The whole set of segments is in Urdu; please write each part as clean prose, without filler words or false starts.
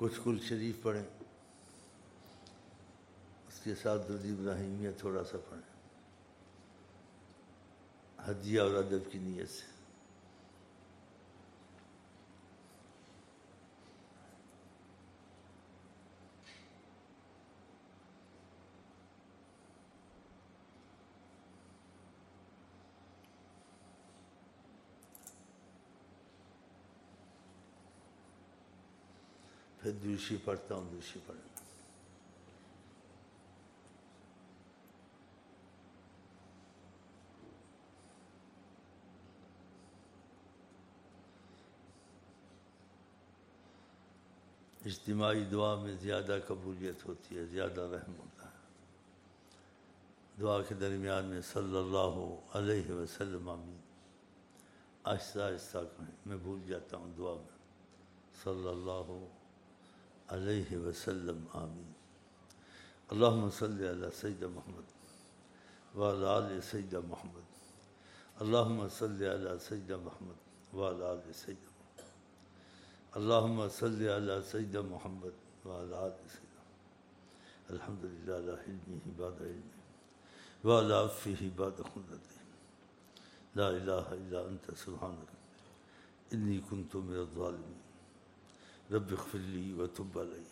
کچھ کل شریف پڑھیں، اس کے ساتھ درود ابراہیمیہ تھوڑا سا پڑھیں، ہدیہ اور ادب کی نیت سے۔ پھر دوسری پڑھتا ہوں، دوسری پڑھیں۔ اجتماعی دعا میں زیادہ قبولیت ہوتی ہے، زیادہ رحم ہوتا ہے۔ دعا کے درمیان میں صلی اللہ علیہ وسلم آمین آہستہ آہستہ کہیں، میں بھول جاتا ہوں دعا میں۔ صلی اللہ علیہ وسلم آمین۔ اللہم صلی علی سیدنا محمد وعلی آل سیدنا محمد۔ اللہم صلی علی سیدنا محمد وعلی آل سیدنا محمد۔ اللہم صلی علی سیدنا محمد وعلی آل سیدنا محمد۔ الحمدللہ علی حلمہ بعد علمہ وعلی عفوہ بعد قدرتہ۔ لا الہ الا انت سبحانک انی کنت من الظالمین۔ رب اغفر لی وتب علی،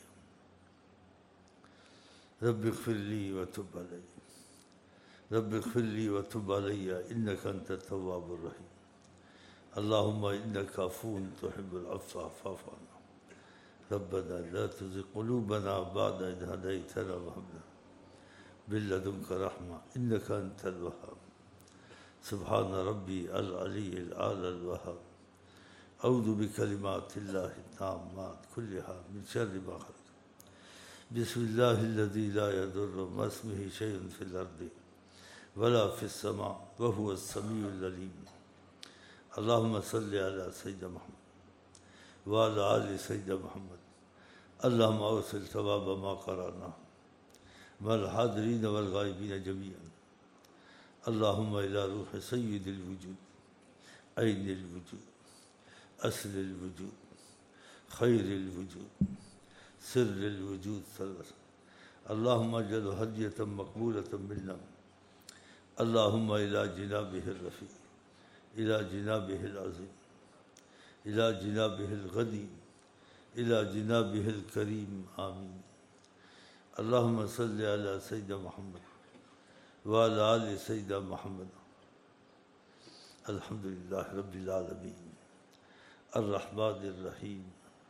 رب اغفر لی وتب علی، رب اغفر لی وتب علی انک انت التواب الرحیم۔ اللہم انک عفو تحب العفو فاعف عنا۔ ربنا لا تزغ قلوبنا بعد إذ هديتنا وهب لنا من لدنك رحمة إنك أنت الوهاب۔ سبحان ربي العلي الأعلى الوهاب۔ أعوذ بكلمات الله التامات كلها من شر ما خلق۔ بسم الله الذي لا يضر مع اسمه شيء في الأرض ولا في السماء وهو السميع العليم۔ اللهم صل على سيدنا محمد وعلى آل سيدنا محمد۔ اللهم أوصل ثواب ما قرأناه مع الحاضرين والغائبين جميعا۔ اللهم إلى روح سيد الوجود، عين الوجود، أصل الوجود، خير الوجود، سر الوجود ثلاثة، اللهم اجعل هدية مقبولة منا۔ اللهم إلى جنابه الرفيع، إلى جنابه العظيم، إلى جنابه الغدير، إلى جنابه الكريم آمين۔ اللهم صل على سيدنا محمد وعلى آل سيدنا محمد۔ الحمد لله رب العالمين الرحمن الرحيم،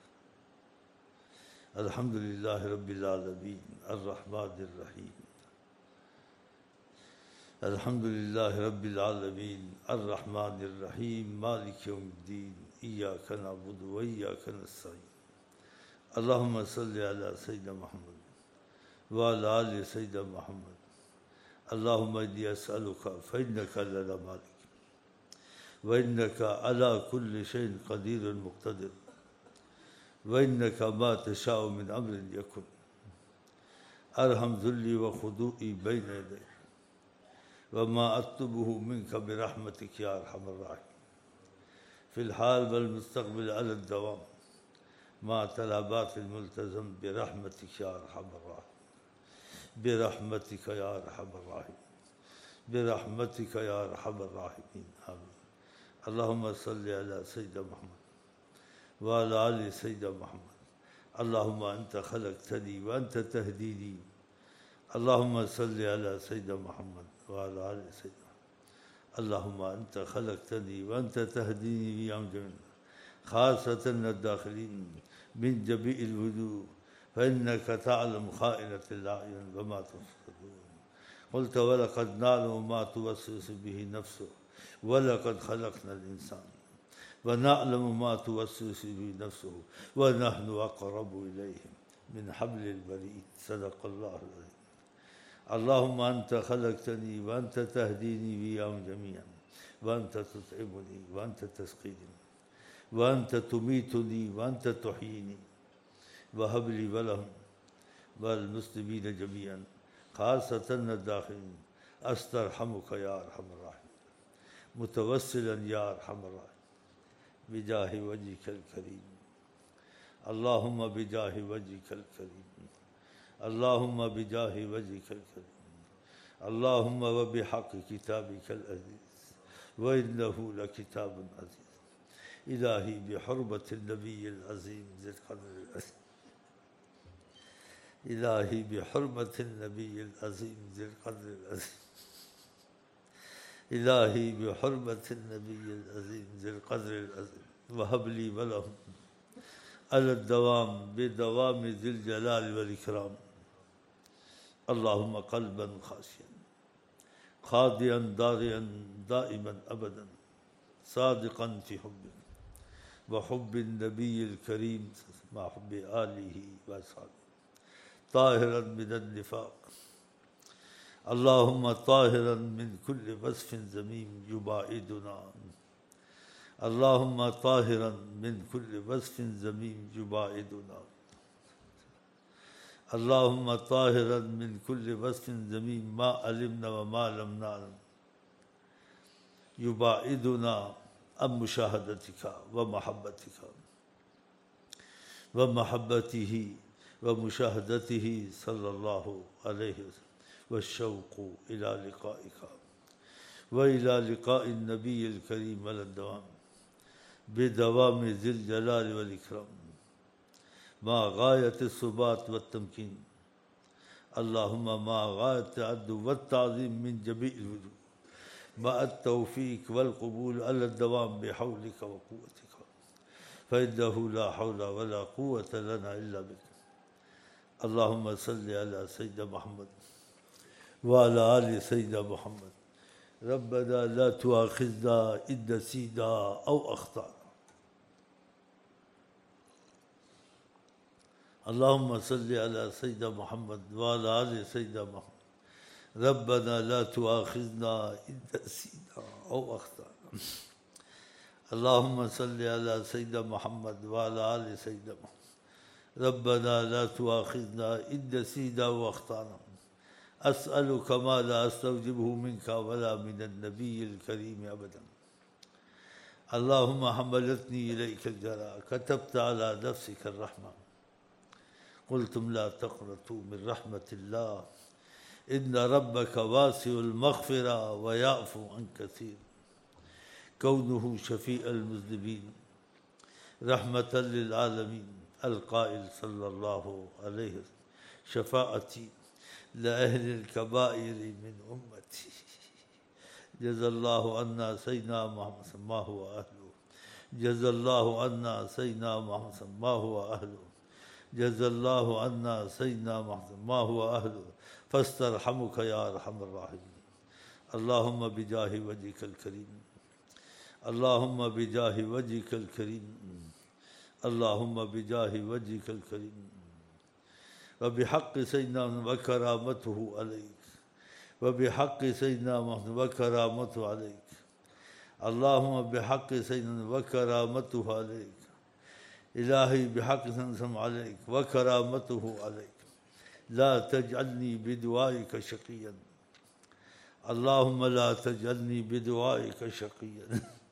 الحمد لله رب العالمين الرحمن الرحيم، الحمد لله رب العالمين الرحمن الرحيم مالك يوم الدين إياك نعبد وإياك نستعين۔ اللهم صل على سيدنا محمد وعلى آل سيدنا محمد۔ اللهم إني أسألك فإنك لنا مالك وإنك على كل شيء قدير مقتدر وإنك ما تشاء من أمر يكن۔ أرحم ذلي وخضوعي بين يديك وما أطلبه منك برحمتك يا أرحم الراحمين، في الحال والمستقبل على الدوام مع طلبات الملتزم برحمتك يا أرحم الراحمين، برحمتك يا أرحم الراحمين، برحمتك يا أرحم الراحمين آمين۔ اللهم صل على سيدنا محمد وعلى آل سيدنا محمد۔ اللهم أنت خلقتني وأنت تهديني۔ اللهم صل على سيدنا محمد وعلى آل سيدنا محمد۔ اللهم أنت خلقتني وأنت تهديني بأمر جميل، خاصة الداخلين من جميع الوجوه، فإنك تعلم خائنة الأعين وما تخفي الصدور۔ قلت ولقد نعلم ما توسوس به نفسه ولقد خلقنا الإنسان ونعلم ما توسوس به نفسه ونحن أقرب إليه من حبل الوريد۔ صدق الله العظيم۔ اللهم أنت خلقتني وأنت تهديني بأمر جميعا، وأنت تطعمني وأنت تسقيني وأنت تميتني وأنت تحييني، وهب لي ولهم والمسلمين جميعا خاصة الداخلين أسترحمك يا أرحم الراحمين، متوسلا يا أرحم الراحمين بجاه وجهك الكريم اللهم بجاه وجهك الكريم، اللهم بجاه وجهك الكريم، اللهم وبحق كتابك العزيز، وإنه لكتاب عزيز. إلهي بحرمة النبي العظيم ذي القدر العظيم، إلهي بحرمة النبي العظيم ذي القدر العظيم، إلهي بحرمة النبي العظيم ذي القدر العظيم، وهب لي ولهم على الدوام بدوام ذي الجلال والإكرام. اللهم قلبا خاشعا خاضعا دارعا دائما أبدا صادقا في حبك وحب النبي الكريم مع حب آله وأصحابه طاهرا من النفاق، اللهم طاهرا من كل وصف ذميم يباعدنا، اللهم طاهرا من كل وصف ذميم يباعدنا، اللهم طاهرا من كل وصف ذميم ما علمنا وما لم نعلم يباعدنا عن مشاهدتك ومحبتك ومحبته ومشاهدته صلى الله عليه وسلم، والشوق إلى لقائك وإلى لقاء النبي الكريم على الدوام بدوام ذي الجلال والإكرام مع غاية الثبات والتمكين، اللهم مع غاية التعدد والتعظيم من جميع الوجوه مع التوفيق والقبول على الدوام بحولك وقوتك، فإنه لا حول ولا قوة لنا إلا بك. اللهم صل على سيدنا محمد وعلى آل سيدنا محمد. ربنا لا تؤاخذنا إن نسينا أو أخطأنا. اللهم صل على سيدنا محمد وعلى آل سيدنا محمد. ربنا لا تؤاخذنا إن نسينا أو أخطأنا. اللهم صل على سيدنا محمد وعلى آل سيدنا محمد. ربنا لا تؤاخذنا إن نسينا أو أخطأنا. أسألك ما لا أستوجبه منك ولا من النبي الكريم أبدا. اللهم حملتني إليك الجرى، كتبت على نفسك الرحمة، قلتم لا تقنطوا من رحمة الله إن ربك واسع المغفرة ويعفو عن كثير. كونه شفيع المذنبين رحمة للعالمين، القائل صلى الله عليه وسلم شفاعتي لأهل الكبائر من أمتي. جزا الله عنا سيدنا محمد ما هو أهله، جزا الله عنا سيدنا محمد ما هو أهله، جزا الله عنا سيدنا محمد ما هو أهله، فاسترحمك يا أرحم الراحمين. اللهم بجاه وجهك الكريم، اللهم بجاه وجهك الكريم، اللهم بجاه وجهك الكريم وبحق سيدنا وكرامته عليك، وبحق سيدنا محمد وكرامته عليك، اللهم بحق سيدنا وكرامته عليك، إلهي بحق سيدنا عليك وكرامته عليك، لا تجعلني بدعائك شقيا، اللهم لا تجعلني بدعائك شقيا،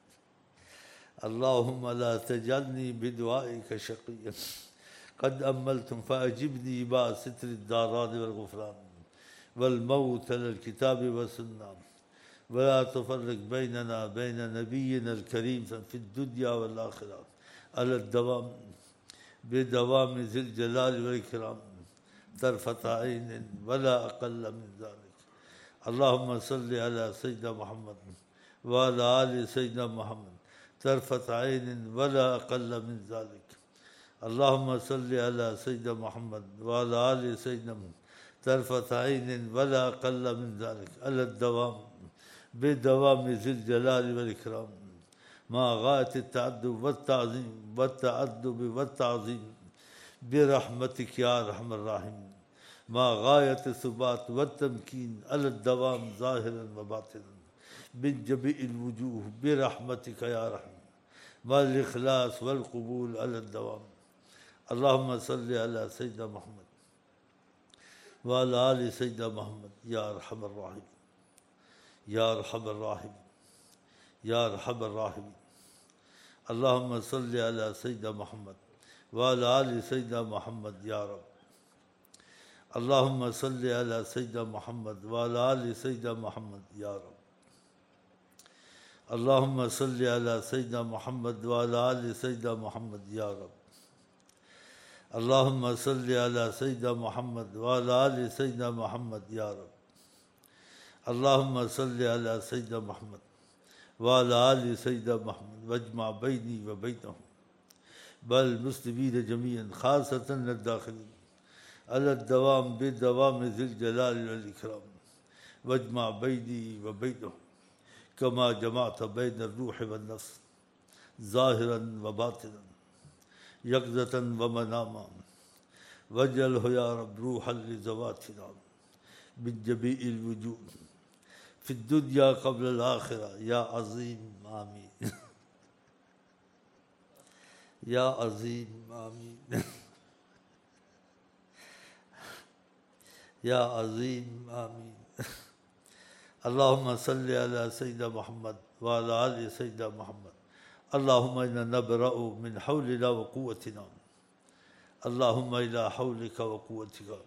اللهم لا تجعلني بدعائك شقيا. قد أملتم فأجبني مع ستر الداران والغفران والموت للكتاب والسنة، ولا تفرق بيننا بين نبينا الكريم في الدنيا والآخرة على الدوام بدوام ذي الجلال والإكرام طرفة عين ولا أقل من ذلك. اللهم صل على سيدنا محمد وعلى آل سيدنا محمد طرفة عين ولا أقل من ذلك. اللهم صل على سيدنا محمد وعلى آل سيدنا محمد طرفة عين ولا أقل من ذلك على الدوام بدوام ذي الجلال والإكرام مع غاية التعدد والتعظيم والتأدب والتعظيم برحمتك يا أرحم الراحمين مع غاية الثبات والتمكين على الدوام ظاهرا وباطنا من جميع الوجوه برحمتك يا رحمن مع الإخلاص والقبول على الدوام. اللهم صل على سيدنا محمد وعلى آل سيدنا محمد يا أرحم الراحمين يا أرحم الراحمين يا أرحم الراحمين. اللهم صل على سيدنا محمد وعلى آل سيدنا محمد يا رب. اللهم صل على سيدنا محمد وعلى آل سيدنا محمد يا رب. اللهم صل على سيدنا محمد وعلى آل سيدنا محمد يا رب. اللهم صل على سيدنا محمد وعلى آل سيدنا محمد يا رب. اللهم صل على سيدنا محمد وعلى آل سيدنا محمد واجمع بيني وبينهم بل المسلمين جميعا خاصة الداخلين على الدوام بدوام ذي الجلال والإكرام واجمع بيني وبينهم كما جمعت بين الروح والنفس ظاهرا وباطنا يقظة ومناما واجعله يا رب روحا لذواتنا من جميع الوجود في الدنيا قبل الآخرة يا عظيم آمين. يا عظيم آمين. يا عظيم آمين. اللهم صل على سيدنا محمد وعلى آل سيدنا محمد. اللهم إنا نبرأ من حولنا وقوتنا اللهم إلى حولك وقوتك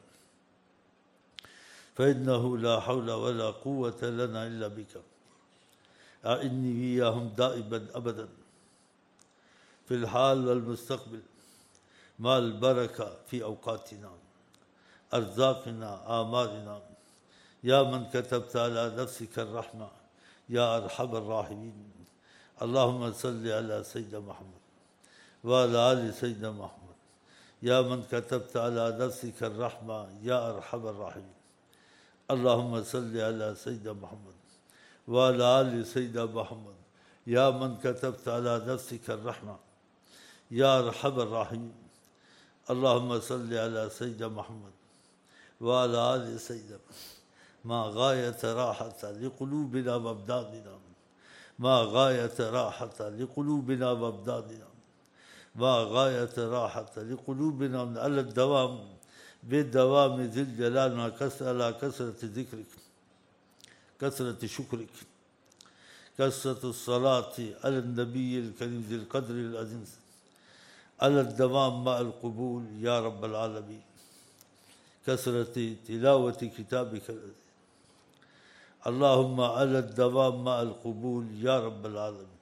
فإنه لا حول ولا قوة لنا إلا بك. أعني وإياهم دائما أبدا في الحال والمستقبل مع البركة في أوقاتنا أرزاقنا أعمالنا يا من كتبت على نفسك الرحمة يا أرحم الراحمين. اللهم صل على سيدنا محمد وعلى آل سيدنا محمد يا من كتبت على نفسك الرحمة يا أرحم الراحمين. اللهم صل على سيدنا محمد وعلى آل سيدنا محمد يا من كتبت على نفسك الرحمة يا أرحم الراحمين. اللهم صل على سيدنا محمد وعلى آل سيدنا ما غاية راحة لقلوبنا وأبداننا ما غاية راحة لقلوبنا وأبداننا ما غاية راحة لقلوبنا على الدوام بدوام ذي الجلال على كثرة ذكرك كثرة شكرك كثرة الصلاة على النبي الكريم ذي القدر العظيم على الدوام مع القبول يا رب العالمين. كثرة تلاوة كتابك العزيز اللهم على الدوام مع القبول يا رب العالمين.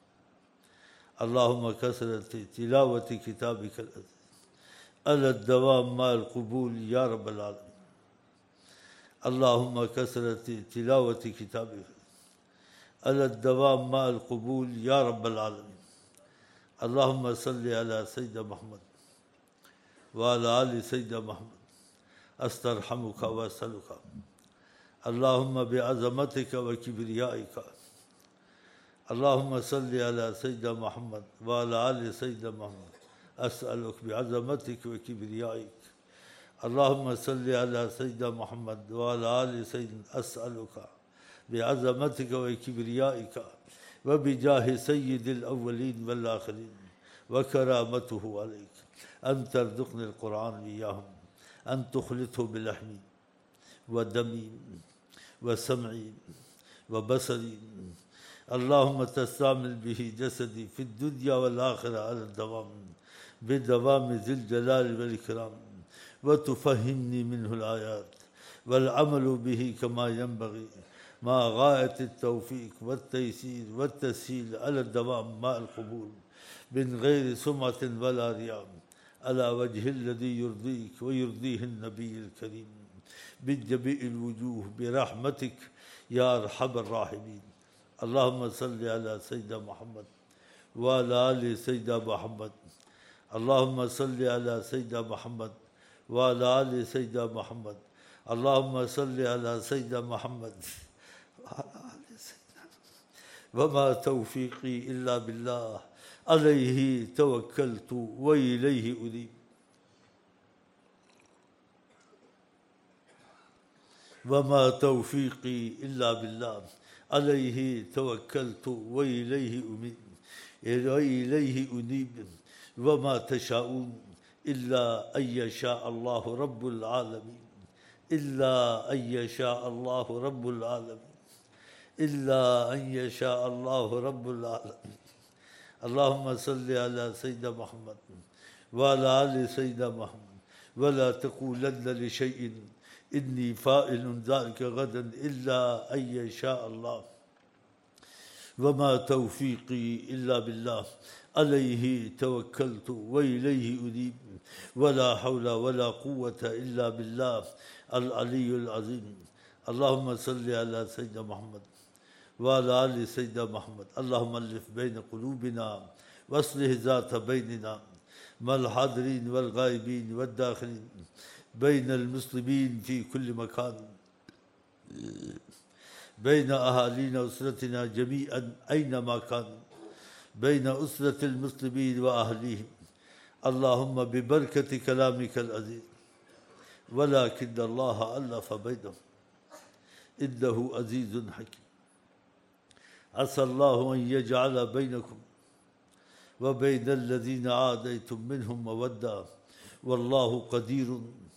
اللهم كثرة تلاوة كتابك العزيز على الدوام مع القبول يا رب العالمين. اللهم كثرة تلاوة كتابك على الدوام مع القبول يا رب العالمين. اللهم صل على سيدنا محمد وعلى آل سيدنا محمد. أسترحمك وأسألك اللهم بعظمتك وكبريائك اللهم صل على سيدنا محمد وعلى آل سيدنا محمد. أسألك بعظمتك وكبريائك اللهم صل على سيدنا محمد وعلى آل سيدنا. أسألك بعظمتك وكبريائك وبجاه سيد الأولين والآخرين وكرامته عليك أن ترزقني القرآن إياهم أن تخلطه بلحمي ودمي وسمعي وبصري. اللهم تستعمل به جسدي في الدنيا والآخرة على الدوام بدوام ذي الجلال والإكرام وتفهمني منه الآيات والعمل به كما ينبغي مع غاية التوفيق والتيسير والتسهيل على الدوام مع القبول من غير سمعة ولا رياء على وجه الذي يرضيك ويرضيه النبي الكريم من جميع الوجوه برحمتك يا أرحم الراحمين. اللهم صل على سيدنا محمد وعلى آل سيدنا محمد. اللهم صل على سيدنا محمد وعلى آل سيدنا محمد. اللهم صل على سيدنا محمد وعلى آل سيدنا وما توفيقي إلا بالله عليه توكلت وإليه أنيب. وما توفيقي إلا بالله عليه توكلت وإليه أنيب. وما تشاءون إلا أن يشاء الله رب العالمين إلا أن يشاء الله رب العالمين إلا أن يشاء الله رب العالمين. اللهم صل على سيدنا محمد وعلى آل سيدنا محمد ولا تقولن لشيء إني فاعل ذلك غدا إلا أن يشاء الله وما توفيقي إلا بالله عليه توكلت وإليه أنيب ولا حول ولا قوة إلا بالله العلي العظيم. اللهم صل على سيدنا محمد وعلى آل سيدنا محمد. اللهم ألف بين قلوبنا واصلح ذات بيننا مع الحاضرين والغائبين والداخلين بين المسلمين في كل مكان بين أهالينا وأسرتنا جميعا أينما كانوا بين أسرة المسلمين وأهليهم. اللهم ببركة كلامك العزيز ولكن الله ألف بينهم إنه عزيز حكيم. عسى الله أن يجعل بينكم وبين الذين عاديتم منهم مودة والله قدير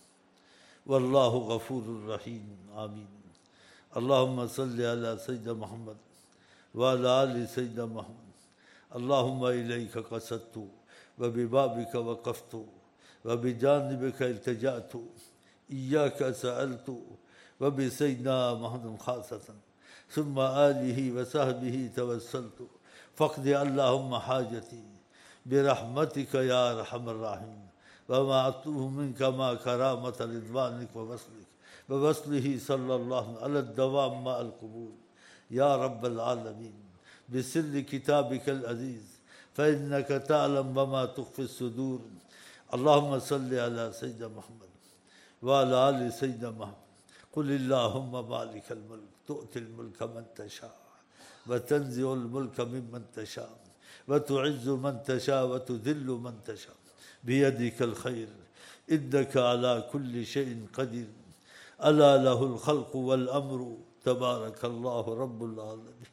والله غفور رحيم. آمين. اللهم صل على سيدنا محمد وعلى آل سيدنا محمد. اللهم إليك قصدت وببابك وقفت وبجانبك التجأت إياك سألت وبسيدنا محمد خاصة ثم آله وصحبه توسلت فاقض اللهم حاجتي برحمتك يا أرحم الراحمين وما أطلب منك ما كرامة رضوانك ووصله صلى الله على الدوام مع القبول يا رب العالمين بسر كتابك العزيز فإنك تعلم وما تخفي الصدور. اللهم صل على سيدنا محمد وعلى آل سيدنا محمد. قل اللهم مالك الملك تؤتي الملك من تشاء وتنزع الملك ممن تشاء وتعز من تشاء وتذل من تشاء بيدك الخير إنك على كل شيء قدير. ألا له الخلق والأمر تبارك الله رب العالمين.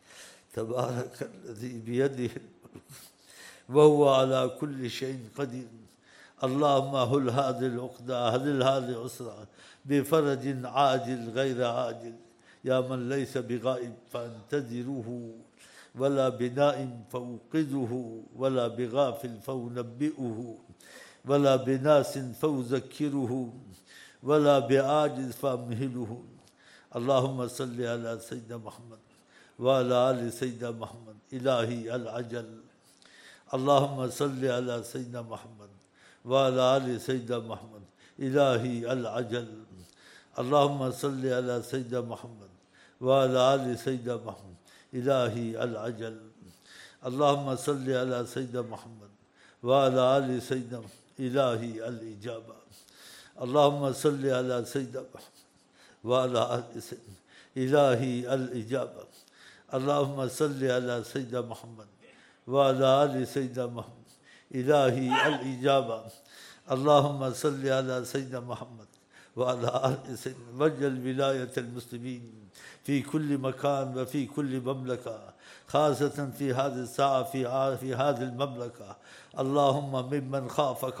تبارك الذي بيده الملك وهو على كل شيء قدير. اللهم هل هذه العقدة هل هذه عسرة بفرج عاجل غير عاجل يا من ليس بغائب فانتظروه ولا بنائم فأوقظه ولا بغافل فأنبئه ولا بناس فأذكره ولا بعاجز فأمهله. اللهم صل على سيدنا محمد وعلى آل سيدنا محمد. إلهي العجل. اللهم صل على سيدنا محمد وعلى آل سيدنا محمد. إلهي العجل. اللهم صل على سيدنا محمد وعلى آل سيدنا محمد. إلهي العجل. اللهم صل على سيدنا محمد وعلى آل سيدنا محمد. إلهي الإجابة. اللهم صل على سيدنا محمد وعلى آل سيدنا. إلهي الإجابة. اللهم صل على سيدنا محمد وعلى آل سيدنا محمد. إلهي الإجابة. اللهم صل على سيدنا محمد وعلى آل سيدنا. وجل ولاية المسلمين في كل مكان وفي كل مملكة خاصة في هذه الساعة في هذه المملكة. اللهم ممن خافك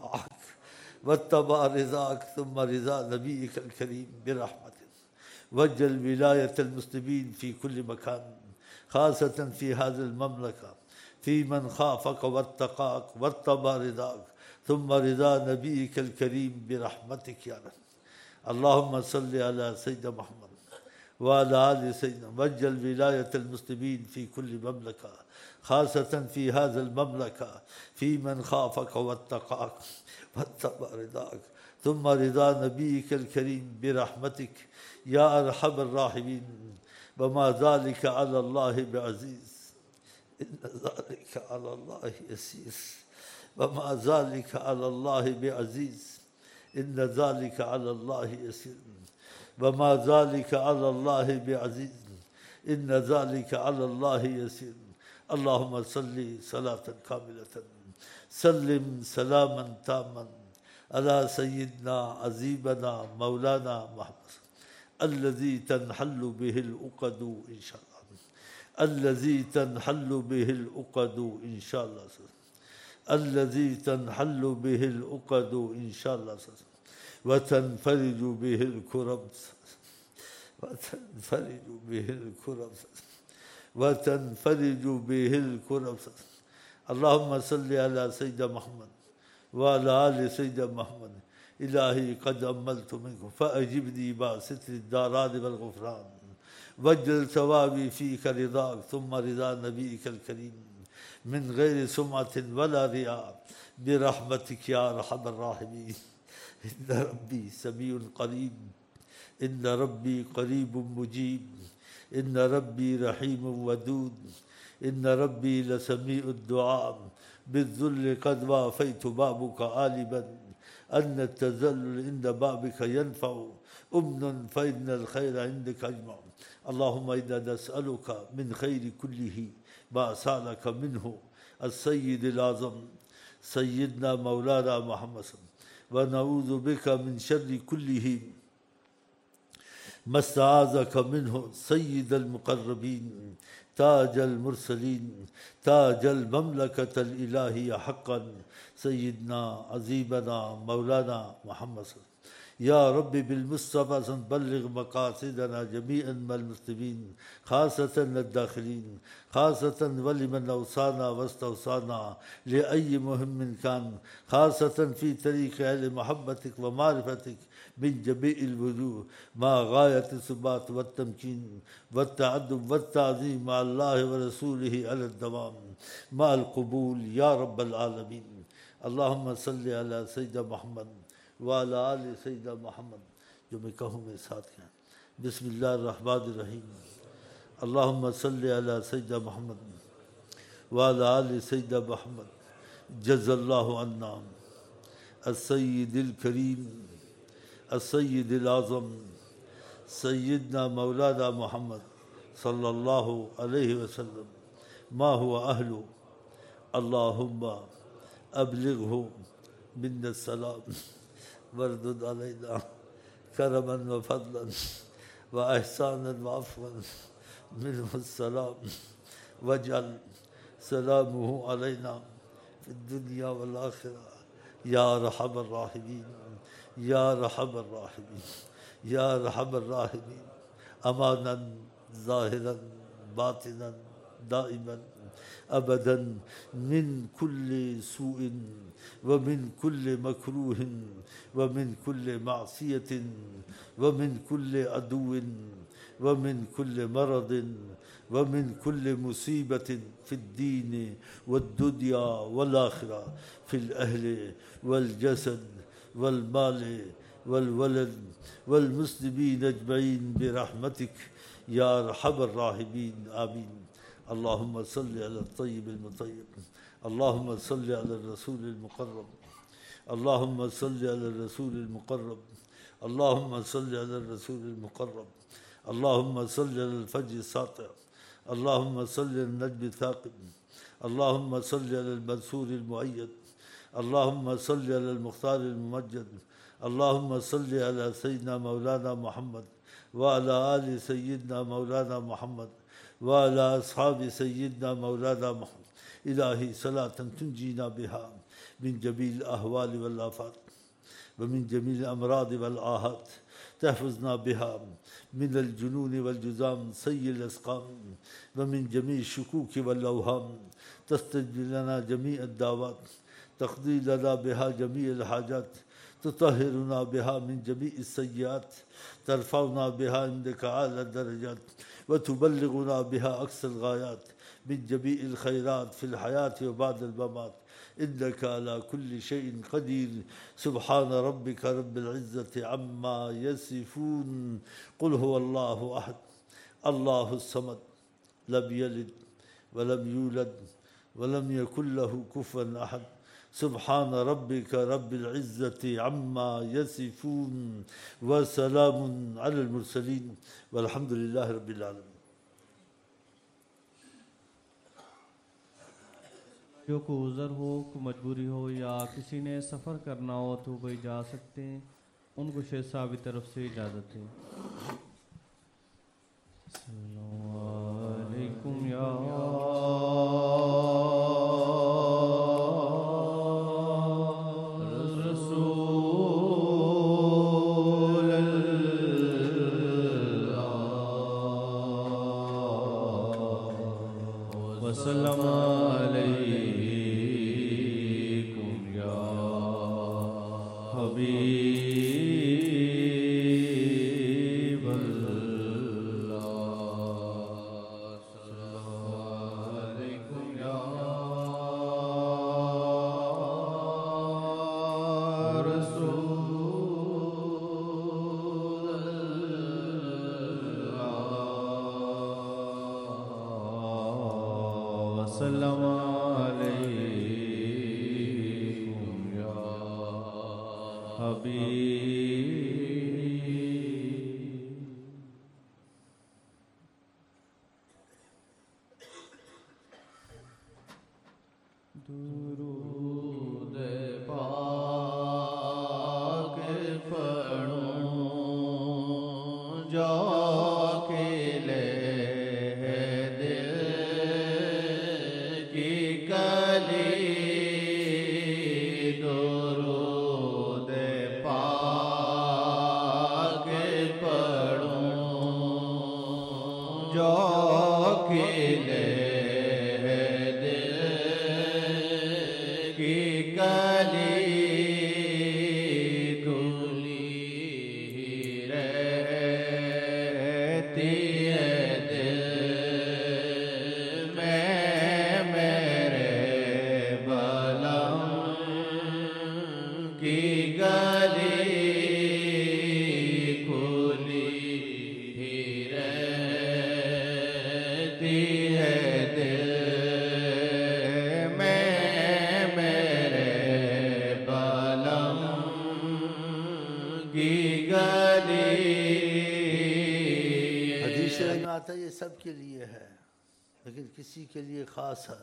واتبع رضاك ثم رضا نبيك الكريم برحمتك. وجل ولاية المسلمين في كل مكان خاصة في هذه المملكة في من خافك واتقاك واتبع رضاك ثم رضا نبيك الكريم برحمتك يا رب. اللهم صل على سيدنا محمد وعلى آل سيدنا. وجل ولاية المسلمين في كل مملكة خاصة في هذه المملكة في من خافك واتقاك واتبع رضاك ثم رضا نبيك الكريم برحمتك يا أرحم الراحمين. وما ذلك على الله بعزيز إن ذلك على الله يسير. وما ذلك على الله بعزيز إن ذلك على الله يسير. وما ذلك على الله بعزيز إن ذلك على الله يسير. اللهم صل صلاة كاملة سلم سلاما تاما على سيدنا عزيزنا مولانا محمد الذي تنحل به العقد إن شاء الله. الذي تنحل به العقد إن شاء الله. الذي تنحل به العقد إن شاء الله وتنفرج به الكرب وتنفرج به الكرب وتنفرج به الكرب اللهم صل على سيدنا محمد وعلى آل سيدنا محمد. إلهي قد أملت منك فأجبني بستر الداران والغفران، واجعل ثوابي فيك رضاك ثم رضا نبيك الكريم من غير سمعة ولا رياء برحمتك يا أرحم الراحمين. إن ربي سميع قريب، إن ربي قريب مجيب، إن ربي رحيم ودود، إن ربي لسميع الدعاء. بالذل قد وافيت بابك غالبا، أن التذلل عند بابك ينفع. أمن فإن الخير عندك أجمع. اللهم إنا نسألك من خير كله ما سألك منه السيد الأعظم سيدنا مولانا محمد، ونعوذ بك من شر كله ما استعاذك منه سيد المقربين تاج المرسلين تاج المملكة الإلهية حقا سيدنا عظيمنا مولانا محمد. يا رب بالمصطفى بلغ مقاصدنا جميعا مع المسلمين، خاصة الداخلين، خاصة ولمن أوصانا واستوصانا لأي مهم كان، خاصة في طريق أهل محبتك ومعرفتك من جميع الوجوه، مع غاية الثبات والتمكين والتعدب والتعظيم مع الله ورسوله على الدوام مع القبول يا رب العالمين. اللهم صل على سيدنا محمد وعلى آل سيدنا محمد. جو میں کہوں میں ساتھ ہیں. بسم اللہ الرحمن الرحیم. اللهم صل على سيدنا محمد وعلى آل سيدنا محمد. جزا الله عنا السيد الكريم السيد الأعظم سيدنا مولانا محمد صلى الله عليه وسلم ما هو أهله. اللهم أبلغه منا السلام وردد علينا كرما وفضلا وإحسانا وعفوا منه السلام، واجعل سلامه علينا في الدنيا والآخرة يا أرحم الراحمين يا أرحم الراحمين يا أرحم الراحمين. أمانا ظاهرا باطنا دائما أبدا من كل سوء ومن كل مكروه ومن كل معصية ومن كل عدو ومن كل مرض ومن كل مصيبة في الدين والدنيا والآخرة، في الأهل والجسد والمال والولد والمسلمين أجمعين برحمتك يا أرحم الراحمين. آمين. اللهم صل على الطيب المطيب، اللهم صل على الرسول المقرب، اللهم صل على الرسول المقرب، اللهم صل على الرسول المقرب، اللهم صل على الفجر الساطع، اللهم صل على النجم الثاقب، اللهم صل على المنصور المؤيد، اللهم صل على المختار الممجد، اللهم صل على سيدنا مولانا محمد وعلى آل سيدنا مولانا محمد وعلى أصحاب سيدنا مولانا محمد. إلهي صلاة تنجينا بها من جميع الأهوال والآفات ومن جميع الأمراض والآهات، تحفظنا بها من الجنون والجذام سيء الأسقام ومن جميع الشكوك والأوهام، تستجب لنا جميع الدعوات، تقضي لنا بها جميع الحاجات، تطهرنا بها من جميع السيئات، ترفعنا بها عندك أعلى الدرجات، وتبلغنا بها أقصى الغايات من جميع الخيرات في الحياة وبعد الممات، إنك على كل شيء قدير. سبحان ربك رب العزة عما يصفون. قل هو الله أحد الله الصمد لم يلد ولم يولد ولم يكن له كفوا أحد. سبحان ربك رب العزة عما يصفون وسلام على المرسلين والحمد لله رب العالمين. जो को उज़र हो को मजबूरी हो या किसी ने सफ़र करना हो तो भाई जा सकते हैं, उनको शेख साहब की तरफ से इजाज़त है। अस्सलामु अलैकुम या रसूल वसल्लम अलैहि حبیب اللہ السلام علیکم یا رسول اللہ وسلم علیکم یا حبیب درود پاک پڑھوں جا کے لے دل کی کلی درود پاک پڑھوں جا کے لے یہ سب کے لیے ہے لیکن کسی کے لیے خاص ہے.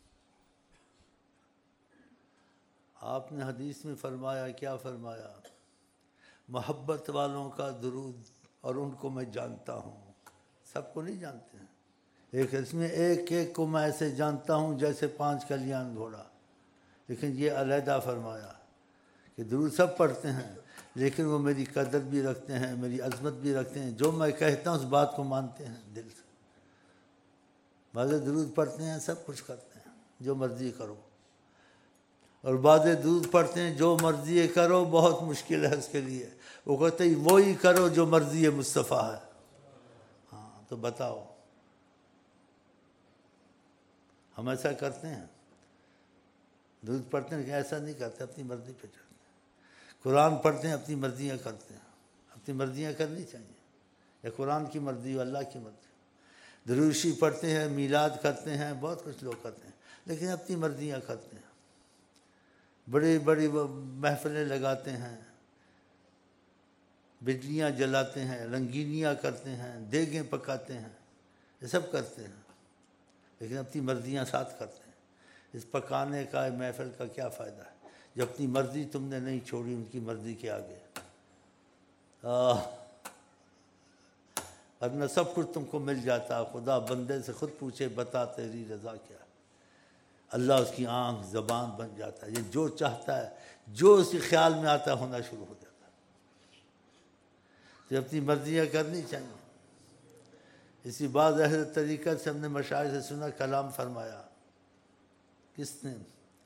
آپ نے حدیث میں فرمایا، کیا فرمایا؟ محبت والوں کا درود اور ان کو میں جانتا ہوں. سب کو نہیں جانتے ہیں، ایک اس میں ایک ایک کو میں ایسے جانتا ہوں جیسے 5 کلیان گھوڑا. لیکن یہ علیحدہ فرمایا کہ درود سب پڑھتے ہیں لیکن وہ میری قدر بھی رکھتے ہیں، میری عظمت بھی رکھتے ہیں. جو میں کہتا ہوں اس بات کو مانتے ہیں دل سے. بعض درود پڑھتے ہیں سب کچھ کرتے ہیں، جو مرضی کرو، اور بعض درود پڑھتے ہیں جو مرضی کرو بہت مشکل ہے اس کے لیے. وہ کہتے ہیں وہی کرو جو مرضی مصطفیٰ ہے. ہاں تو بتاؤ ہم ایسا کرتے ہیں؟ درود پڑھتے ہیں کہ ایسا نہیں کرتے، اپنی مرضی پہ چڑھتے ہیں. قرآن پڑھتے ہیں اپنی مرضیاں کرتے ہیں. اپنی مرضیاں کرنی چاہیے، یا قرآن کی مرضی ہو اللہ کی مرضی. دروشی پڑھتے ہیں، میلاد کرتے ہیں، بہت کچھ لوگ کرتے ہیں لیکن اپنی مرضیاں کرتے ہیں. بڑی بڑی محفلیں لگاتے ہیں، بجلیاں جلاتے ہیں، رنگینیاں کرتے ہیں، دیگیں پکاتے ہیں، یہ سب کرتے ہیں لیکن اپنی مرضیاں ساتھ کرتے ہیں. اس پکانے کا محفل کا کیا فائدہ ہے جب اپنی مرضی تم نے نہیں چھوڑی ان کی مرضی کے آگے. ورنہ سب کچھ تم کو مل جاتا. خدا بندے سے خود پوچھے بتا تیری رضا کیا، اللہ اس کی آنکھ زبان بن جاتا ہے. یہ جو چاہتا ہے، جو اس کے خیال میں آتا ہے ہونا شروع ہو جاتا ہے. تو اپنی مرضیاں کرنی چاہیے. اسی بعض اہل طریقت سے ہم نے مشائخ سے سنا کلام فرمایا. کس نے؟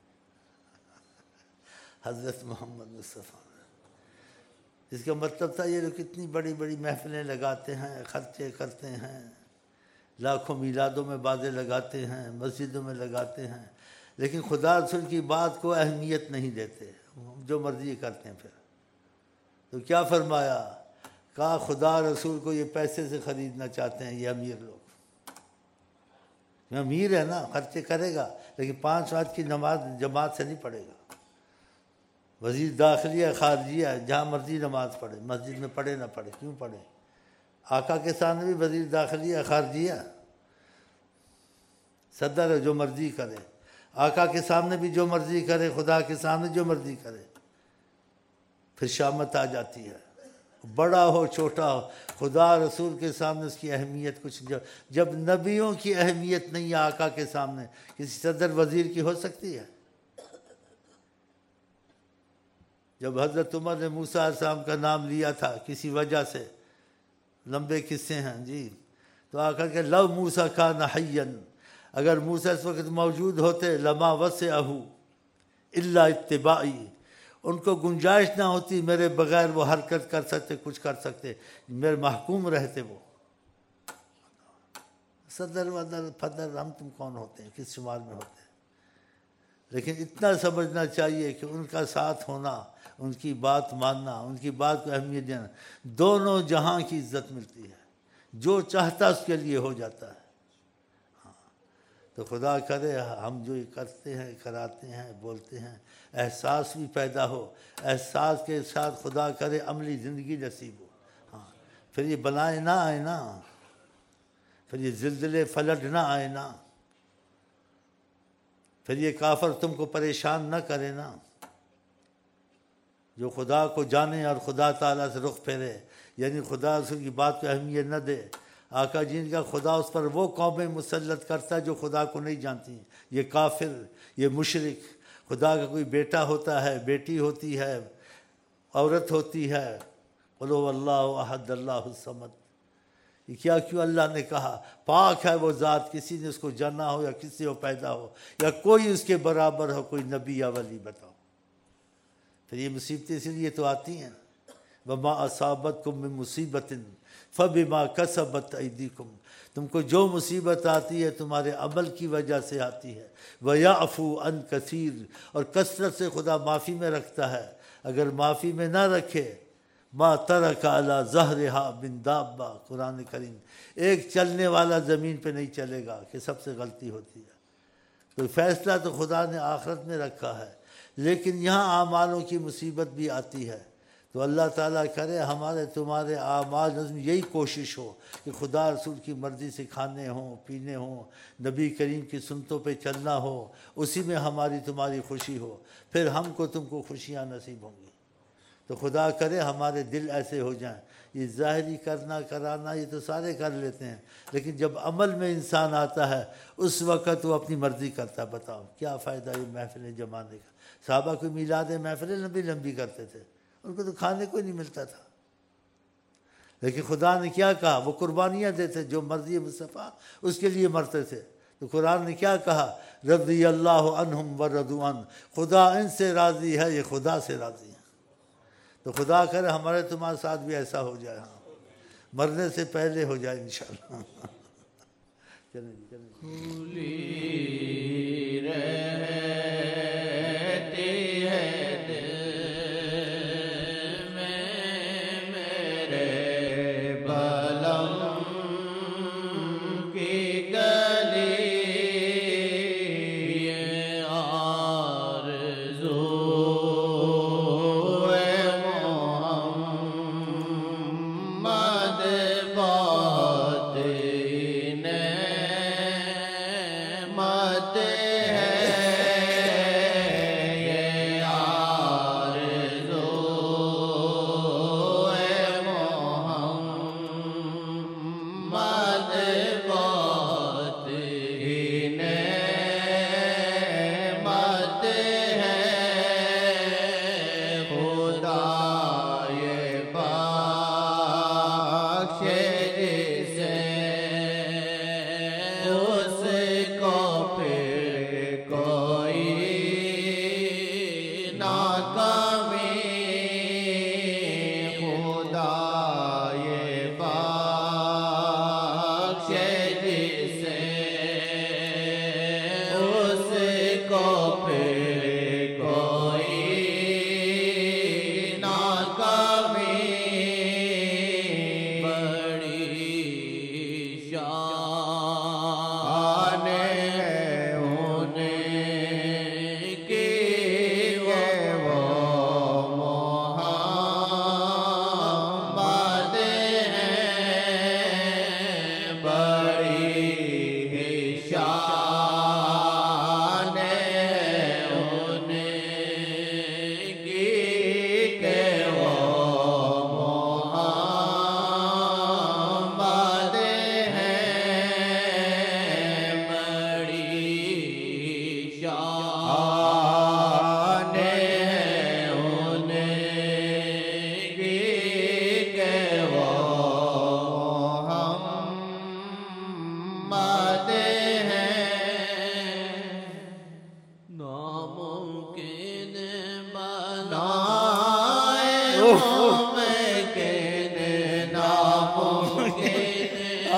حضرت محمد مصطفیٰ. اس کا مطلب تھا یہ لوگ کتنی بڑی بڑی محفلیں لگاتے ہیں، خرچے کرتے ہیں، لاکھوں میلادوں میں بازے لگاتے ہیں، مسجدوں میں لگاتے ہیں، لیکن خدا رسول کی بات کو اہمیت نہیں دیتے، جو مرضی کرتے ہیں. پھر تو کیا فرمایا؟ کہا خدا رسول کو یہ پیسے سے خریدنا چاہتے ہیں یہ امیر لوگ. امیر ہے نا، خرچے کرے گا لیکن 5 وقت کی نماز جماعت سے نہیں پڑھے گا. وزیر داخلیہ خارجیہ جہاں مرضی نماز پڑھے، مسجد میں پڑھے نہ پڑھے، کیوں پڑھے؟ آقا کے سامنے بھی وزیر داخلیہ خارجیہ صدر ہے، جو مرضی کرے. آقا کے سامنے بھی جو مرضی کرے، خدا کے سامنے جو مرضی کرے. پھر شامت آ جاتی ہے. بڑا ہو چھوٹا ہو، خدا رسول کے سامنے اس کی اہمیت کچھ. جب نبیوں کی اہمیت نہیں ہے آقا کے سامنے، کسی صدر وزیر کی ہو سکتی ہے؟ جب حضرت عمر نے موسیٰ علیہ السلام کا نام لیا تھا کسی وجہ سے، لمبے قصے ہیں جی، تو آقا کہ لو موسیٰ کان حیا، اگر موسیٰ اس وقت موجود ہوتے، لما وسعہ الا اتباعی، ان کو گنجائش نہ ہوتی میرے بغیر وہ حرکت کر سکتے، کچھ کر سکتے، میرے محکوم رہتے وہ۔ صدر ودر فدر ہم تم کون ہوتے ہیں، کس شمار میں ہوتے ہیں؟ لیکن اتنا سمجھنا چاہیے کہ ان کا ساتھ ہونا، ان کی بات ماننا، ان کی بات کو اہمیت دینا، دونوں جہاں کی عزت ملتی ہے، جو چاہتا اس کے لیے ہو جاتا ہے۔ تو خدا کرے ہم جو یہ کرتے ہیں، کراتے ہیں، بولتے ہیں، احساس بھی پیدا ہو، احساس کے ساتھ خدا کرے عملی زندگی نصیب ہو۔ ہاں، پھر یہ بلائیں نہ آئے نا، پھر یہ زلزلے فلٹ نہ آئے نا، پھر یہ کافر تم کو پریشان نہ کرے نا۔ جو خدا کو جانے اور خدا تعالیٰ سے رخ پھیرے، یعنی خدا رسول کی بات کو اہمیت نہ دے، آقا جین کا خدا اس پر وہ قومیں مسلط کرتا ہے جو خدا کو نہیں جانتی، یہ کافر، یہ مشرک۔ خدا کا کوئی بیٹا ہوتا ہے، بیٹی ہوتی ہے، عورت ہوتی ہے، قل هو اللہ احد اللہ الصمد۔ یہ کیا کیوں اللہ نے کہا؟ پاک ہے وہ ذات، کسی نے اس کو جانا ہو یا کسی کو پیدا ہو یا کوئی اس کے برابر ہو، کوئی نبی یا ولی بتاؤ۔ پھر یہ مصیبتیں اس لیے تو آتی ہیں، وما اصابتکم من مصیبت فبما کسبت ایدیکم، تم کو جو مصیبت آتی ہے تمہارے عمل کی وجہ سے آتی ہے۔ ویعفو عن کثیر، اور کثرت سے خدا معافی میں رکھتا ہے۔ اگر معافی میں نہ رکھے، ما ترک علی ظہرہا من دابہ، قرآن کریم، ایک چلنے والا زمین پہ نہیں چلے گا، کہ سب سے غلطی ہوتی ہے۔ کوئی فیصلہ تو خدا نے آخرت میں رکھا ہے، لیکن یہاں اعمالوں کی مصیبت بھی آتی ہے۔ تو اللہ تعالیٰ کرے ہمارے تمہارے اعمال نظم یہی کوشش ہو کہ خدا رسول کی مرضی سے کھانے ہوں، پینے ہوں، نبی کریم کی سنتوں پہ چلنا ہو، اسی میں ہماری تمہاری خوشی ہو، پھر ہم کو تم کو خوشیاں نصیب ہوں گی۔ تو خدا کرے ہمارے دل ایسے ہو جائیں۔ یہ ظاہری کرنا کرانا یہ تو سارے کر لیتے ہیں، لیکن جب عمل میں انسان آتا ہے اس وقت وہ اپنی مرضی کرتا ہے۔ بتاؤ کیا فائدہ یہ محفلیں جمانے کا؟ صحابہ کو میلاد محفلیں لمبی لمبی کرتے تھے، ان کو تو کھانے کو نہیں ملتا تھا، لیکن خدا نے کیا کہا؟ وہ قربانیاں دیتے، جو مرضی مصطفیٰ اس کے لیے مرتے تھے۔ تو قرآن نے کیا کہا؟ رضی اللہ عنہم ورضوا عنہ، خدا ان سے راضی ہے، یہ خدا سے راضی ہے۔ تو خدا کرے ہمارے تمہارے ساتھ بھی ایسا ہو جائے، ہاں مرنے سے پہلے ہو جائے انشاءاللہ۔ چلیں چلیں۔ کھلی رہتی ہے دل میں میرے بلم کی گلی، یہ آرزو ممکن ناممکن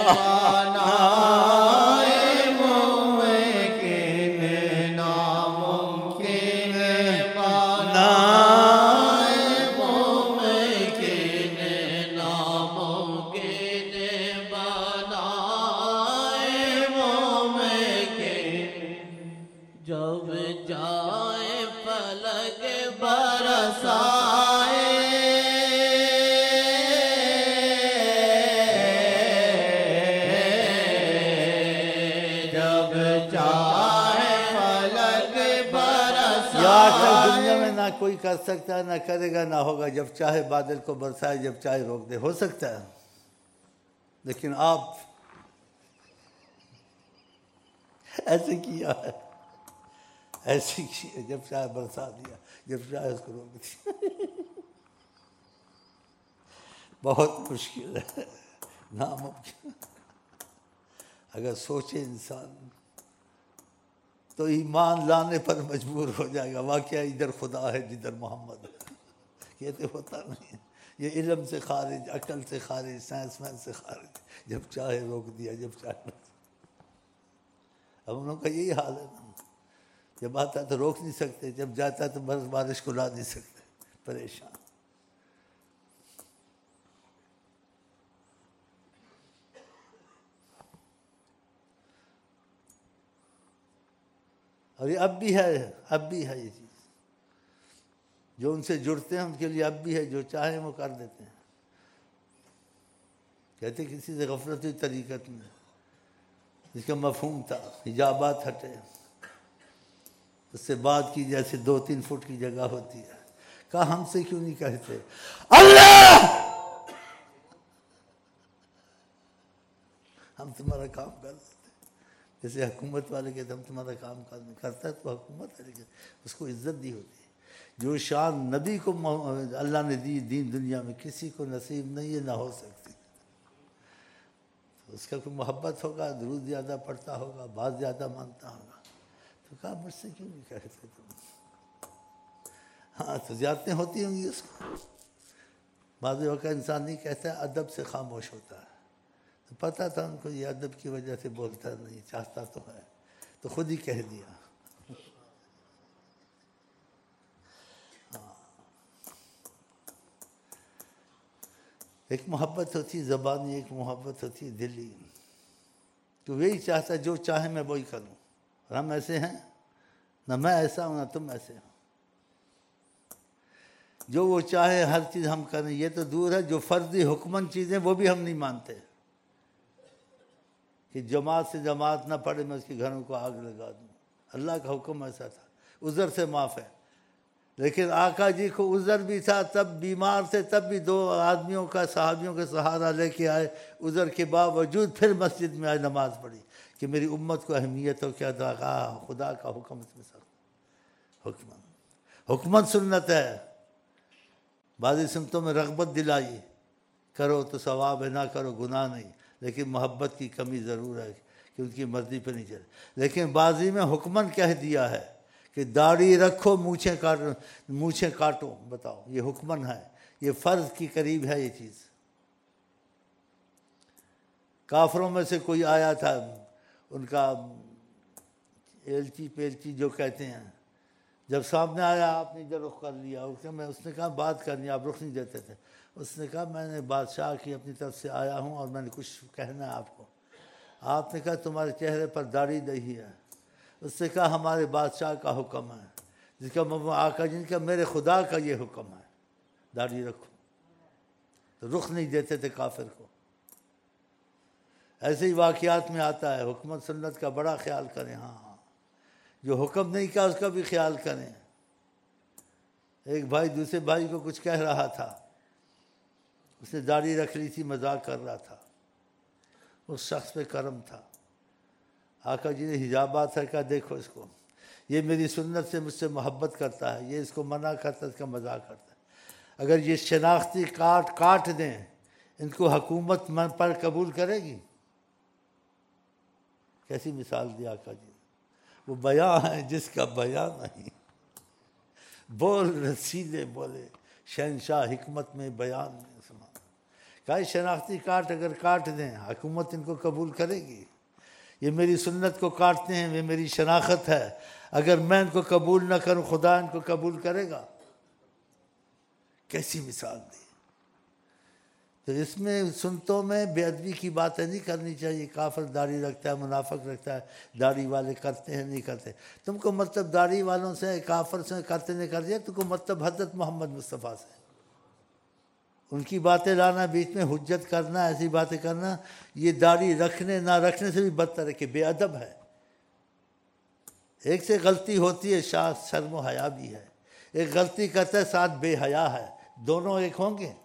بنائے، ممکن ناممکن بنائے، ممکن ناممکن بنائے، ممکن جب جائے فلک برسائے، جب چاہے فلک برسائے. یہاں تک دنیا میں نہ کوئی کر سکتا ہے، نہ کرے گا، نہ ہوگا. جب چاہے بادل کو برسائے، جب چاہے روک دے. ہو سکتا ہے، لیکن آپ ایسے کیا ہے، ایسے کیا، جب چاہے برسا دیا، جب چاہے اس کو روک دیا. بہت مشکل ہے، ناممکن. اگر سوچے انسان تو ایمان لانے پر مجبور ہو جائے گا. واقعہ ادھر خدا ہے جدھر محمد ہے. یہ تو ہوتا نہیں ہے. یہ علم سے خارج، عقل سے خارج، سائنس مین سے خارج. جب چاہے روک دیا، جب چاہے. اب ان لوگوں کا یہی حال ہے نا. جب آتا ہے تو روک نہیں سکتے، جب جاتا ہے تو بارش کو لا نہیں سکتے. پریشان. اور یہ اب بھی ہے، اب بھی ہے یہ چیز. جو ان سے جڑتے ہیں ان کے لیے اب بھی ہے، جو چاہیں وہ کر دیتے ہیں. کہتے کسی سے غفلت ہوئی طریقت میں، اس کا مفہوم تھا حجابات ہٹے، اس سے بات کی جیسے 2-3 فٹ کی جگہ ہوتی ہے. کہا ہم سے کیوں نہیں کہتے اللہ، ہم تمہارا کام کر دیتے. جیسے حکومت والے کہتے ہم تمہارا کام کرتا ہے تو حکومت ہے، لیکن اس کو عزت دی ہوتی ہے. جو شان نبی کو اللہ نے دی دین دنیا میں کسی کو نصیب نہیں ہے، نہ ہو سکتی. اس کا کوئی محبت ہوگا، درود زیادہ پڑھتا ہوگا، بات زیادہ مانتا ہوگا. تو کہا مجھ سے کیوں نہیں کہتے تم. ہاں تو زیادتیں ہوتی ہوں گی اس کو. بعض وقت انسان نہیں کہتا ہے، ادب سے خاموش ہوتا ہے. تو پتہ تھا ان کو یہ ادب کی وجہ سے بولتا نہیں، چاہتا تو ہے تو خود ہی کہہ دیا. ایک محبت ہوتی ہے زبانی، ایک محبت ہوتی ہے دلی. تو وہی چاہتا ہے جو چاہے میں وہی کروں. اور ہم ایسے ہیں، نہ میں ایسا ہوں نہ تم ایسے ہو. جو وہ چاہے ہر چیز ہم کریں. یہ تو دور ہے، جو فرضی حکمن چیزیں وہ بھی ہم نہیں مانتے. کہ جماعت سے جماعت نہ پڑے میں اس کے گھروں کو آگ لگا دوں. اللہ کا حکم ایسا تھا، عذر سے معاف ہے. لیکن آقا جی کو عذر بھی تھا، تب بیمار تھے، تب بھی 2 آدمیوں کا، صحابیوں کا سہارا لے کے آئے. عذر کے باوجود پھر مسجد میں آئے، نماز پڑھی کہ میری امت کو اہمیت ہو. کیا تھا؟ خدا کا حکم اس میں سخت. حکمت سنت ہے. بعضی سنتوں میں رغبت دلائی، کرو تو ثواب ہے، نہ کرو گناہ نہیں. لیکن محبت کی کمی ضرور ہے کہ ان کی مرضی پہ نہیں چلے. لیکن بعضی میں حکمن کہہ دیا ہے کہ داڑھی رکھو، مونچھیں کاٹو. بتاؤ، یہ حکمن ہے، یہ فرض کی قریب ہے یہ چیز. کافروں میں سے کوئی آیا تھا، ان کا ایلچی پیلچی جو کہتے ہیں، جب سامنے آیا آپ نے ادھر رخ کر لیا. اس نے کہا بات کرنی، آپ رخ نہیں دیتے تھے. اس نے کہا میں نے بادشاہ کی اپنی طرف سے آیا ہوں اور میں نے کچھ کہنا ہے آپ کو. آپ نے کہا تمہارے چہرے پر داڑھی نہیں ہے. اس نے کہا ہمارے بادشاہ کا حکم ہے، جس کا آقا جن کا میرے خدا کا یہ حکم ہے داڑھی رکھو. تو رخ نہیں دیتے تھے کافر کو. ایسے ہی واقعات میں آتا ہے. حکمت سنت کا بڑا خیال کریں. ہاں، جو حکم نہیں کہا اس کا بھی خیال کریں. ایک بھائی دوسرے بھائی کو کچھ کہہ رہا تھا، اس نے داڑھی رکھ لی تھی، مذاق کر رہا تھا. اس شخص پہ کرم تھا. آقا جی نے حجابات ہے، کہا دیکھو اس کو، یہ میری سنت سے مجھ سے محبت کرتا ہے، یہ اس کو منع کرتا ہے، اس کا مذاق کرتا ہے. اگر یہ شناختی کاٹ دیں، ان کو حکومت پر قبول کرے گی؟ کیسی مثال دی آقا جی. وہ بیان ہے جس کا بیان نہیں. بول رسیلے بولے، شہنشاہ حکمت میں بیان میں سما. کہا شناختی کارڈ اگر کاٹ دیں حکومت ان کو قبول کرے گی؟ یہ میری سنت کو کاٹتے ہیں، یہ میری شناخت ہے، اگر میں ان کو قبول نہ کروں خدا ان کو قبول کرے گا؟ کیسی مثال دی. تو اس میں سنتوں میں بے ادبی کی باتیں نہیں کرنی چاہیے. کافر داڑھی رکھتا ہے، منافق رکھتا ہے، داڑھی والے کرتے ہیں نہیں کرتے. تم کو مطلب داڑھی والوں سے کافر سے کرتے نہیں کر دیا، تم کو مطلب حضرت محمد مصطفیٰ سے ان کی باتیں لانا، بیچ میں حجت کرنا، ایسی باتیں کرنا، یہ داڑھی رکھنے نہ رکھنے سے بھی بدتر ہے کہ بے ادب ہے. ایک سے غلطی ہوتی ہے ساتھ شرم و حیا بھی ہے، ایک غلطی کرتا ہے ساتھ بے حیا ہے، دونوں ایک ہوں گے؟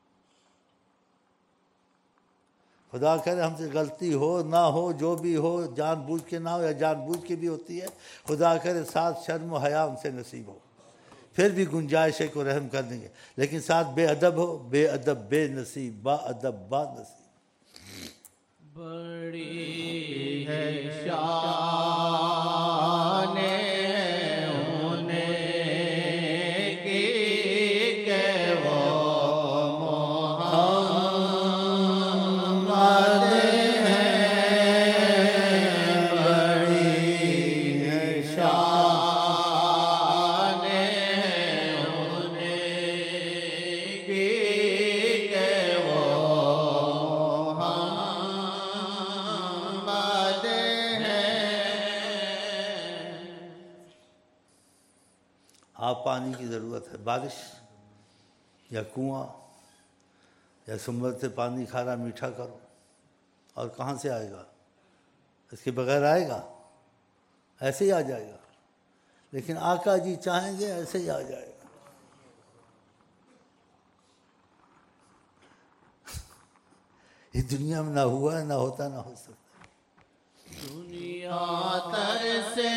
خدا کرے ہم سے غلطی ہو نہ ہو، جو بھی ہو جان بوجھ کے نہ ہو یا جان بوجھ کے بھی ہوتی ہے، خدا کرے ساتھ شرم و حیا ہم سے نصیب ہو، پھر بھی گنجائش ہے کو رحم کر دیں گے. لیکن ساتھ بے ادب ہو، بے ادب بے نصیب، با ادب با نصیب. بڑی ہے شان انہیں کی کہ وہ محمد ہیں. بڑی ہے شان انہیں کی کہ وہ محمد ہیں. آپ پانی کی ضرورت ہے، بارش یا کنواں یا سنبل سے پانی کھارا میٹھا کرو، اور کہاں سے آئے گا؟ اس کے بغیر آئے گا؟ ایسے ہی آ جائے گا. لیکن آقا جی چاہیں گے ایسے ہی آ جائے گا. یہ دنیا میں نہ ہوا ہے، نہ ہوتا، نہ ہو سکتا. دنیا تر سے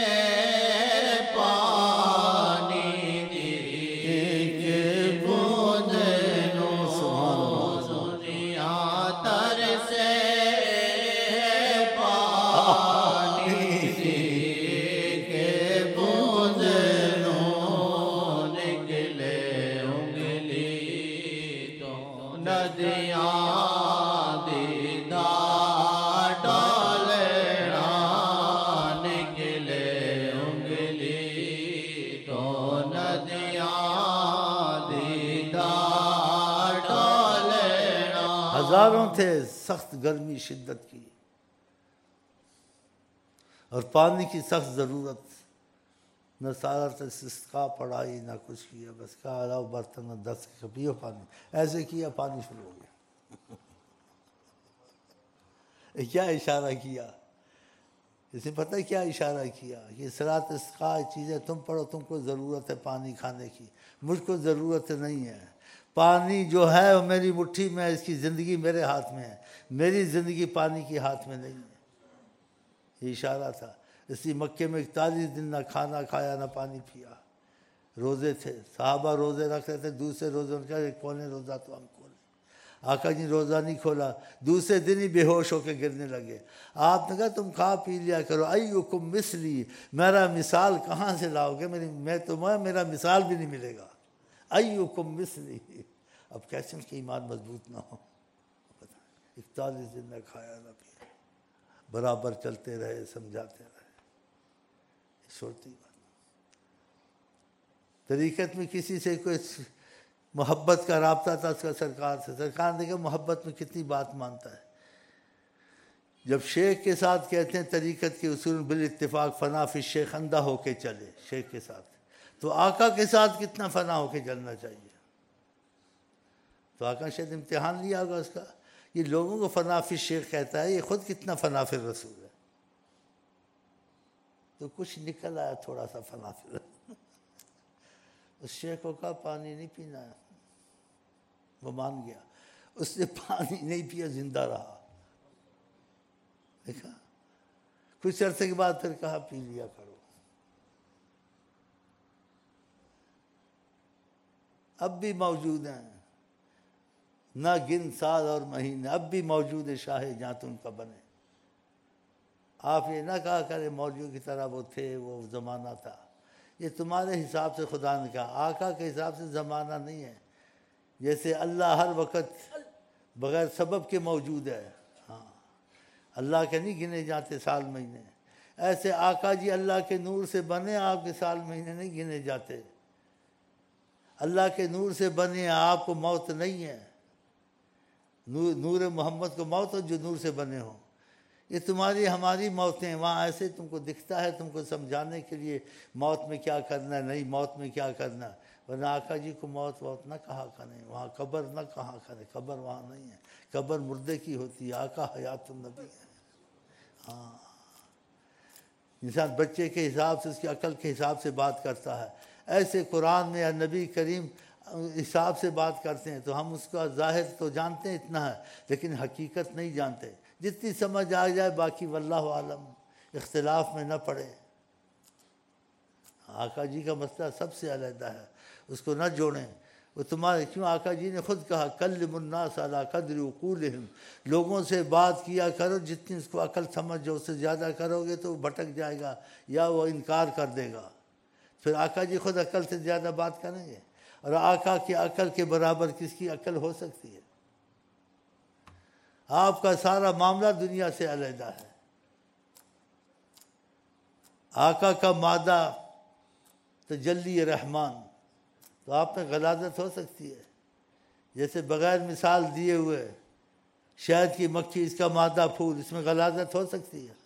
پانی ایک بوند نو، دنیا تر سے پانی ایک بوند نو، نکلے انگلی تو ندیاں دیدار ڈالنا، نکلے انگلی تو ندیاں دیدار ڈالنا. ہزاروں تھے سخت گرمی شدت کی اور پانی کی سخت ضرورت، نہ سارا استسقا پڑھائی نہ کچھ کیا، بس کہا لاؤ برتن میں 10 کے پیو پانی، ایسے کیا پانی شروع ہو گیا. کیا اشارہ کیا؟ اسے پتہ ہے کیا اشارہ کیا؟ یہ صلاۃ استسقا چیزیں تم پڑھو، تم کو ضرورت ہے پانی کھانے کی، مجھ کو ضرورت نہیں ہے. پانی جو ہے وہ میری مٹھی میں ہے، اس کی زندگی میرے ہاتھ میں ہے، میری زندگی پانی کے ہاتھ میں نہیں ہے. یہ اشارہ تھا. اسی مکے میں 41 دن نہ کھانا کھایا نہ پانی پیا، روزے تھے، صحابہ روزے رکھ رہے تھے، دوسرے روزے ان کا کھولیں روزہ تو ہم کھولیں. آقا جی روزہ نہیں کھولا، دوسرے دن ہی بے ہوش ہو کے گرنے لگے. آپ نے کہا تم کھا پی لیا کرو. ایکم مثلی، میرا مثال کہاں سے لاؤ گے؟ میرا مثال بھی نہیں ملے گا. ایکم مثلی. اب کیسے ان کے ایمان مضبوط نہ ہو؟ 41 دن نہ کھایا نہ پیا، برابر چلتے رہے، سمجھاتے رہے. چھوٹی بات. طریقت میں کسی سے کوئی محبت کا رابطہ تھا اس کا سرکار سے. سرکار نے کہا محبت میں کتنی بات مانتا ہے. جب شیخ کے ساتھ کہتے ہیں طریقت کے اصول بالاتفاق فنا فی الشیخ، اندھا ہو کے چلے شیخ کے ساتھ، تو آقا کے ساتھ کتنا فنا ہو کے چلنا چاہیے. تو آقا شاید امتحان لیا ہوگا اس کا. یہ لوگوں کو فنا فی الشیخ کہتا ہے، یہ خود کتنا فنا فی الرسول ہے. تو کچھ نکل آیا تھوڑا سا فنا فی الرسول. اس شیخ کو کہا پانی نہیں پینا ہے، وہ مان گیا. اس نے پانی نہیں پیا، زندہ رہا. دیکھا کچھ عرصے کے بعد پھر کہا پی لیا کرو. اب بھی موجود ہیں، نہ گن سال اور مہینے، اب بھی موجود ہے شاہ جہاں تم کا بنے. آپ یہ نہ کہا کرے مولویوں کی طرح وہ تھے، وہ زمانہ تھا. یہ تمہارے حساب سے خدا نے کہا، آقا کے حساب سے زمانہ نہیں ہے۔ جیسے اللہ ہر وقت بغیر سبب کے موجود ہے، ہاں اللہ کے نہیں گنے جاتے سال مہینے، ایسے آقا جی اللہ کے نور سے بنے، آپ کے سال مہینے نہیں گنے جاتے۔ اللہ کے نور سے بنے، آپ کو موت نہیں ہے، نور محمد کو موت ہو جو نور سے بنے ہوں۔ یہ تمہاری ہماری موتیں وہاں ایسے تم کو دکھتا ہے، تم کو سمجھانے کے لیے موت میں کیا کرنا ہے، نہیں موت میں کیا کرنا ہے، ورنہ آقا جی کو موت نہ کہا کریں، وہاں قبر نہ کہا کریں، قبر وہاں نہیں ہے، قبر مردے کی ہوتی ہے، آقا حیات النبی ہے۔ ہاں انسان بچے کے حساب سے، اس کی عقل کے حساب سے بات کرتا ہے، ایسے قرآن میں یا نبی کریم حساب سے بات کرتے ہیں تو ہم اس کا ظاہر تو جانتے ہیں اتنا ہے، لیکن حقیقت نہیں جانتے۔ جتنی سمجھ آ جائے، باقی واللہ عالم، اختلاف میں نہ پڑے۔ آقا جی کا مسئلہ سب سے علیحدہ ہے، اس کو نہ جوڑیں۔ وہ تمہارے کیوں آقا جی نے خود کہا کلم الناس علی قدر عقولہم، لوگوں سے بات کیا کرو جتنی اس کو عقل سمجھ جو، اس سے زیادہ کرو گے تو وہ بھٹک جائے گا یا وہ انکار کر دے گا۔ پھر آقا جی خود عقل سے زیادہ بات کریں گے، اور آقا کی عقل کے برابر کس کی عقل ہو سکتی ہے؟ آپ کا سارا معاملہ دنیا سے علیحدہ ہے۔ آقا کا مادہ تجلی رحمان، تو آپ میں غلاظت ہو سکتی ہے؟ جیسے بغیر مثال دیے ہوئے شہد کی مکھی، اس کا مادہ پھول، اس میں غلاظت ہو سکتی ہے؟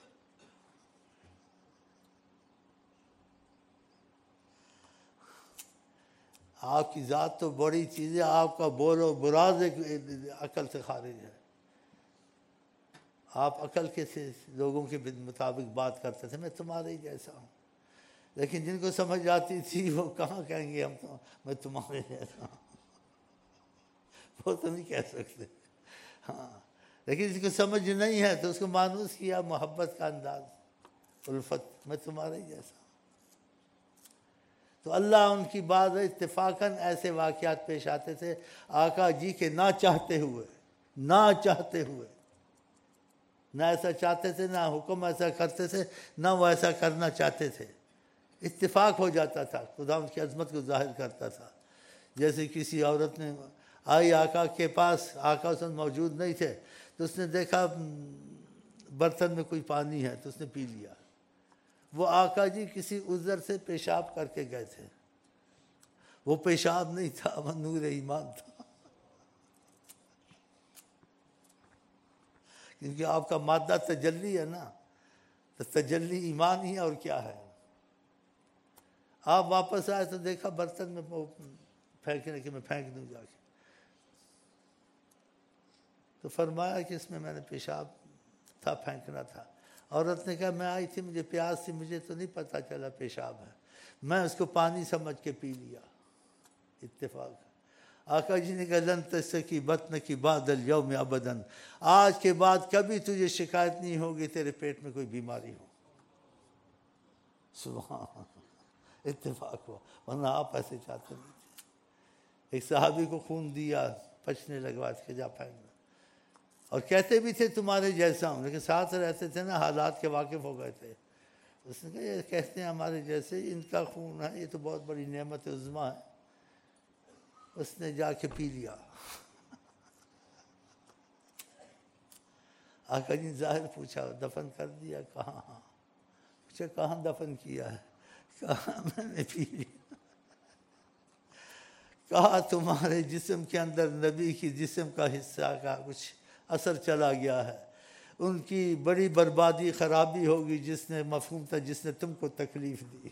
آپ کی ذات تو بڑی چیز ہے، آپ کا بول و براز ایک عقل سے خارج ہے۔ آپ عقل کے سے لوگوں کے مطابق بات کرتے تھے، میں تمہارے ہی جیسا ہوں، لیکن جن کو سمجھ آتی تھی وہ کہاں کہیں گے میں تمہارے جیسا ہوں، وہ تو نہیں کہہ سکتے۔ ہاں لیکن جس کو سمجھ نہیں ہے تو اس کو مانوس کیا محبت کا انداز، الفت، میں تمہارے ہی جیسا ہوں۔ تو اللہ ان کی بعض اتفاقاً ایسے واقعات پیش آتے تھے آقا جی کے نہ چاہتے ہوئے، نہ ایسا چاہتے تھے، نہ حکم ایسا کرتے تھے، نہ وہ ایسا کرنا چاہتے تھے، اتفاق ہو جاتا تھا، خدا ان کی عظمت کو ظاہر کرتا تھا۔ جیسے کسی عورت نے آئی آقا کے پاس، آقا اس وقت موجود نہیں تھے، تو اس نے دیکھا برتن میں کوئی پانی ہے تو اس نے پی لیا۔ وہ آقا جی کسی عذر سے پیشاب کر کے گئے تھے، وہ پیشاب نہیں تھا، وہ نور ایمان تھا، کیونکہ آپ کا مادہ تجلی ہے نا، تو تجلی ایمان ہی ہے، اور کیا ہے۔ آپ واپس آئے تو دیکھا برتن میں پھینکنے کے، میں پھینک دوں جا کے، تو فرمایا کہ اس میں میں نے پیشاب تھا، پھینکنا تھا۔ عورت نے کہا میں آئی تھی، مجھے پیاس تھی، مجھے تو نہیں پتہ چلا پیشاب ہے، میں اس کو پانی سمجھ کے پی لیا، اتفاق۔ آقا جی نے کہا لن تستکی بطنکی بعد اليوم ابدا، آج کے بعد کبھی تجھے شکایت نہیں ہوگی تیرے پیٹ میں کوئی بیماری ہو۔ سبحان، اتفاق ہوا، ورنہ آپ ایسے چاہتے نہیں تھے۔ ایک صحابی کو خون دیا، پچنے لگوا کے جا پھینکنا، اور کہتے بھی تھے تمہارے جیسا ہوں، لیکن ساتھ رہتے تھے نا، حالات کے واقف ہو گئے تھے۔ اس نے کہا یہ کہتے ہیں ہمارے جیسے، ان کا خون ہے، یہ تو بہت بڑی نعمت عظمیٰ ہے۔ اس نے جا کے پی لیا۔ آقا جی ظاہر پوچھا دفن کر دیا؟ کہاں؟ ہاں۔ پوچھا کہاں دفن کیا ہے؟ کہا میں نے پی لیا۔ کہا تمہارے جسم کے اندر نبی کی جسم کا حصہ کا کچھ اثر چلا گیا ہے، ان کی بڑی بربادی خرابی ہوگی، جس نے مفہوم تھا، جس نے تم کو تکلیف دی۔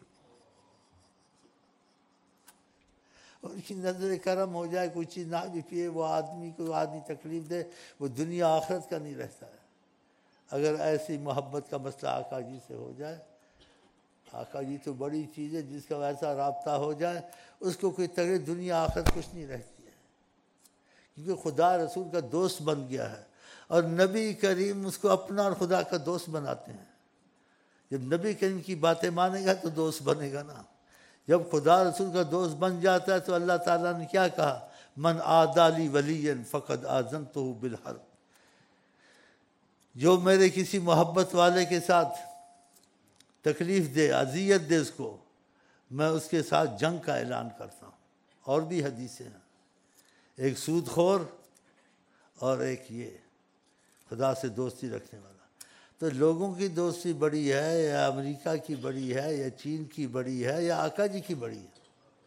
ان کی نظر کرم ہو جائے، کوئی چیز نہ بھی پیے، وہ آدمی کو آدمی تکلیف دے، وہ دنیا آخرت کا نہیں رہتا ہے۔ اگر ایسی محبت کا مسئلہ آقا جی سے ہو جائے، آقا جی تو بڑی چیز ہے، جس کا ویسا رابطہ ہو جائے اس کو کوئی تکلیف، دنیا آخرت کچھ نہیں رہتی ہے، کیونکہ خدا رسول کا دوست بن گیا ہے، اور نبی کریم اس کو اپنا اور خدا کا دوست بناتے ہیں۔ جب نبی کریم کی باتیں مانے گا تو دوست بنے گا نا۔ جب خدا رسول کا دوست بن جاتا ہے تو اللہ تعالیٰ نے کیا کہا؟ من عادی لی ولیا فقد آذنتہ بالحرب، جو میرے کسی محبت والے کے ساتھ تکلیف دے، اذیت دے، اس کو میں اس کے ساتھ جنگ کا اعلان کرتا ہوں۔ اور بھی حدیثیں ہیں، ایک سود خور اور ایک یہ خدا سے دوستی رکھنے والا۔ تو لوگوں کی دوستی بڑی ہے یا امریکہ کی بڑی ہے یا چین کی بڑی ہے یا آقا جی کی بڑی ہے؟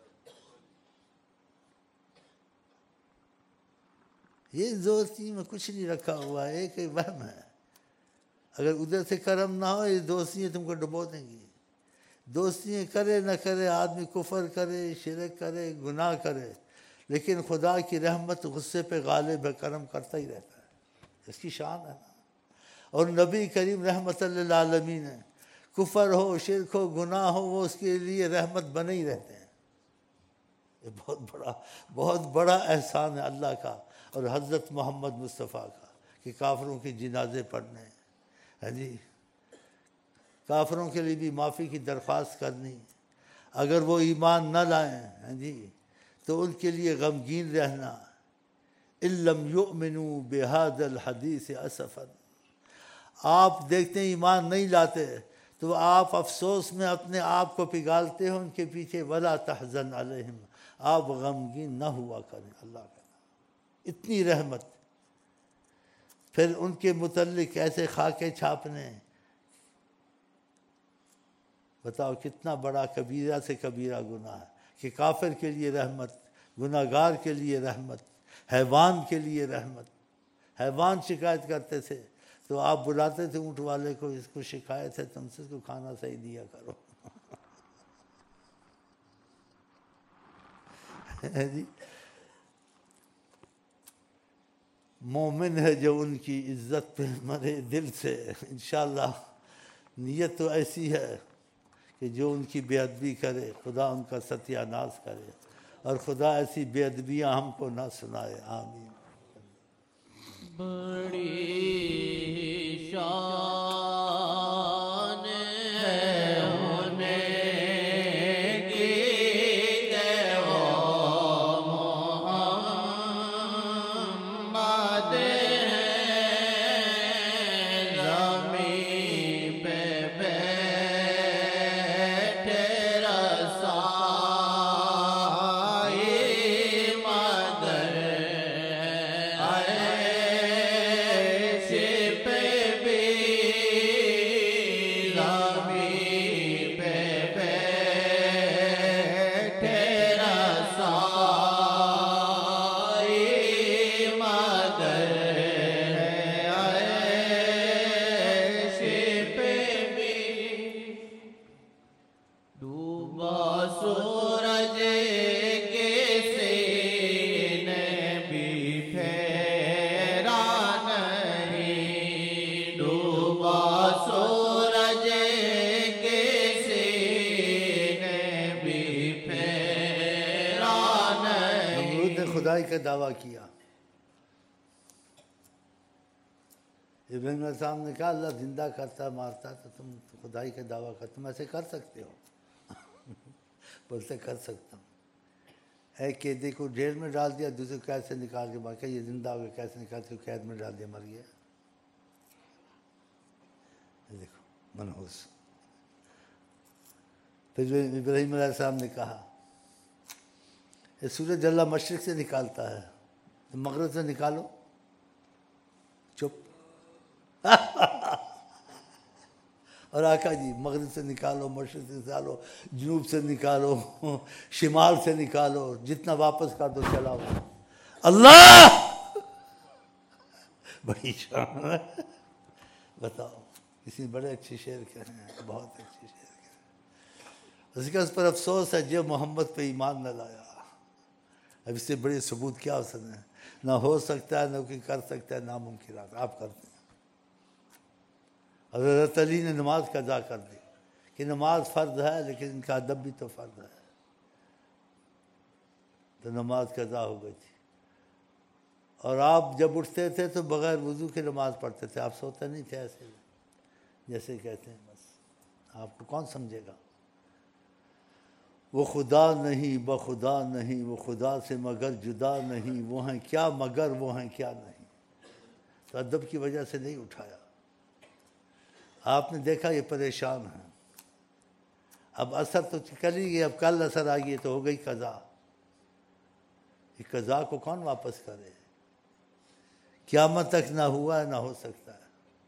یہ دوستی میں کچھ نہیں رکھا ہوا ہے، ایک وہم ہے۔ اگر ادھر سے کرم نہ ہو یہ دوستیاں تم کو ڈبو دیں گی۔ دوستیاں کرے نہ کرے، آدمی کفر کرے، شرک کرے، گناہ کرے، لیکن خدا کی رحمت غصے پہ غالب ہے، کرم کرتا ہی رہتا ہے، اس کی شان ہے نا۔ اور نبی کریم رحمت للعالمین ہے، کفر ہو، شرک ہو، گناہ ہو، وہ اس کے لیے رحمت بنے ہی رہتے ہیں۔ یہ بہت بڑا احسان ہے اللہ کا اور حضرت محمد مصطفیٰ کا کہ کافروں کے جنازے پڑھنے ہیں، ہاں جی، کافروں کے لیے بھی معافی کی درخواست کرنی، اگر وہ ایمان نہ لائیں، ہاں جی، تو ان کے لیے غمگین رہنا۔ اِن لَمْ يُؤْمِنُوا بِهَذَا الْحَدِيثِ أَسَفًا، آپ دیکھتے ہیں ایمان نہیں لاتے تو آپ افسوس میں اپنے آپ کو پگھالتے ہو ان کے پیچھے، وَلَا تَحْزَنْ عَلَيْهِمْ، آپ غمگین نہ ہوا کریں۔ اللہ کا اتنی رحمت، پھر ان کے متعلق ایسے خاکے چھاپنے، بتاؤ کتنا بڑا کبیرہ سے کبیرہ گناہ ہے کہ کافر کے لیے رحمت، گناہ گار کے لیے رحمت، حیوان کے لیے رحمت۔ حیوان شکایت کرتے تھے تو آپ بلاتے تھے اونٹ والے کو، اس کو شکایت ہے تم سے، اس کو کھانا صحیح دیا کرو۔ جی، مومن ہے جو ان کی عزت پہ مرے دل سے، انشاءاللہ نیت تو ایسی ہے کہ جو ان کی بے ادبی کرے خدا ان کا ستیہ ناش کرے، اور خدا ایسی بے ادبیاں ہم کو نہ سنائے، آمین۔ بڑی شان ہے انہیں کی کہ وہ محمد ہیں، زمین پہ بیٹھے رسائی مگر سورج کے سینے بھی پھیرا نہیں، ڈوبا سورج کے سینے بھی پھیرا نہیں۔ نمرود نے خدائی کا دعویٰ کیا، ابراہیم علیہ السلام نے کہا اللہ زندہ کرتا مارتا تو تم خدائی کا دعویٰ کر، تم ایسے کر سکتے ہو؟ بولتے کر سکتا ہوں۔ ایک قیدی کو جیل میں ڈال دیا، دوسرے کو قید سے نکال کے باقی یہ زندہ ہو گیا، کیسے نکال کے قید میں ڈال دیا، مر گیا۔ دیکھو منحوس۔ پھر ابراہیم علیہ السلام نے کہا یہ سورج اللہ مشرق سے نکالتا ہے، مغرب سے نکالو، چپ۔ اور آقا جی مغرب سے نکالو، مشرق سے نکالو، جنوب سے نکالو، شمال سے نکالو، جتنا واپس کر دو چلاؤ۔ اللہ بڑی شان ہے، بتاؤ، کسی بڑے اچھے شعر کہہ رہے ہیں، بہت اچھے شعر کہہ رہے ہیں۔ اس کا اس پر افسوس ہے جو محمد پہ ایمان نہ لایا۔ اب اس سے بڑے ثبوت کیا ہو سکتے ہیں؟ نہ ہو سکتا ہے، نہ کوئی کر سکتا ہے، ناممکنات آپ کرتے ہیں۔ حضرت علی نے نماز قضا کر دی کہ نماز فرض ہے لیکن ان کا ادب بھی تو فرض ہے، تو نماز قضا ہو گئی تھی۔ اور آپ جب اٹھتے تھے تو بغیر وضو کے نماز پڑھتے تھے، آپ سوتے نہیں تھے ایسے جیسے کہتے ہیں، بس آپ کو کون سمجھے گا؟ وہ خدا نہیں بخدا نہیں، وہ خدا سے مگر جدا نہیں، وہ ہیں کیا مگر وہ ہیں کیا نہیں۔ تو ادب کی وجہ سے نہیں اٹھایا۔ آپ نے دیکھا یہ پریشان ہیں، اب اثر تو کل ہی گیا، اب کل اثر آ گئی تو ہو گئی قضا. یہ قضا کو کون واپس کرے؟ قیامت تک نہ ہوا ہے نہ ہو سکتا ہے.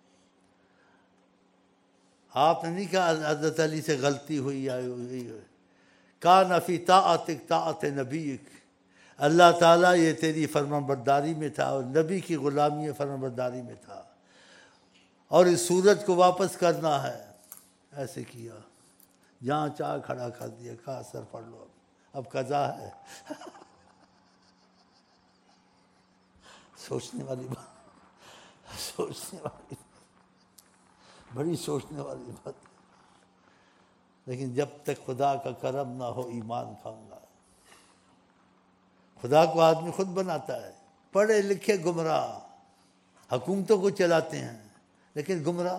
آپ نے نہیں کہا حضرت علی سے غلطی ہوئی یا کان فی طاعتک طاعت نبیک، اللہ تعالیٰ یہ تیری فرمان برداری میں تھا اور نبی کی غلامی فرمان برداری میں تھا، اور اس سورج کو واپس کرنا ہے. ایسے کیا، جہاں چاہ کھڑا کر دیا، کہا سر پڑھ لو، اب قضا ہے. سوچنے والی بات، سوچنے والی بڑی سوچنے والی بات. لیکن جب تک خدا کا کرم نہ ہو ایمان کھاؤں گا. خدا کو آدمی خود بناتا ہے. پڑھے لکھے گمراہ حکومتوں کو چلاتے ہیں لیکن گمراہ.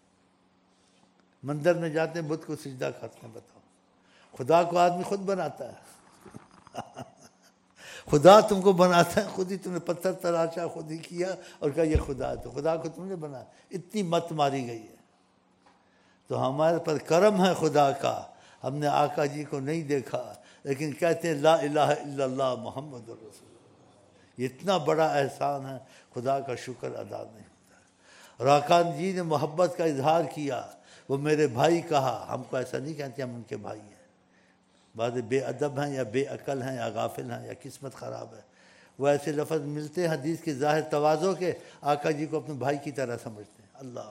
مندر میں جاتے ہیں، بت کو سجدہ کرتے ہیں. بتاؤ، خدا کو آدمی خود بناتا ہے. خدا تم کو بناتا ہے، خود ہی تم نے پتھر تراشا، خود ہی کیا اور کہا یہ خدا ہے. تو خدا کو تم نے بنایا. اتنی مت ماری گئی ہے. تو ہمارے پر کرم ہے خدا کا، ہم نے آقا جی کو نہیں دیکھا لیکن کہتے ہیں لا الہ الا اللہ محمد رسول اللہ. یہ اتنا بڑا احسان ہے، خدا کا شکر ادا نہیں ہوتا. اور آقا جی نے محبت کا اظہار کیا. وہ میرے بھائی کہا. ہم کو ایسا نہیں کہتے ہم ان کے بھائی ہیں. بعض بے ادب ہیں یا بے عقل ہیں یا غافل ہیں یا قسمت خراب ہے. وہ ایسے لفظ ملتے ہیں حدیث کے ظاہر تواضع کے، آقا جی کو اپنے بھائی کی طرح سمجھتے ہیں. اللہ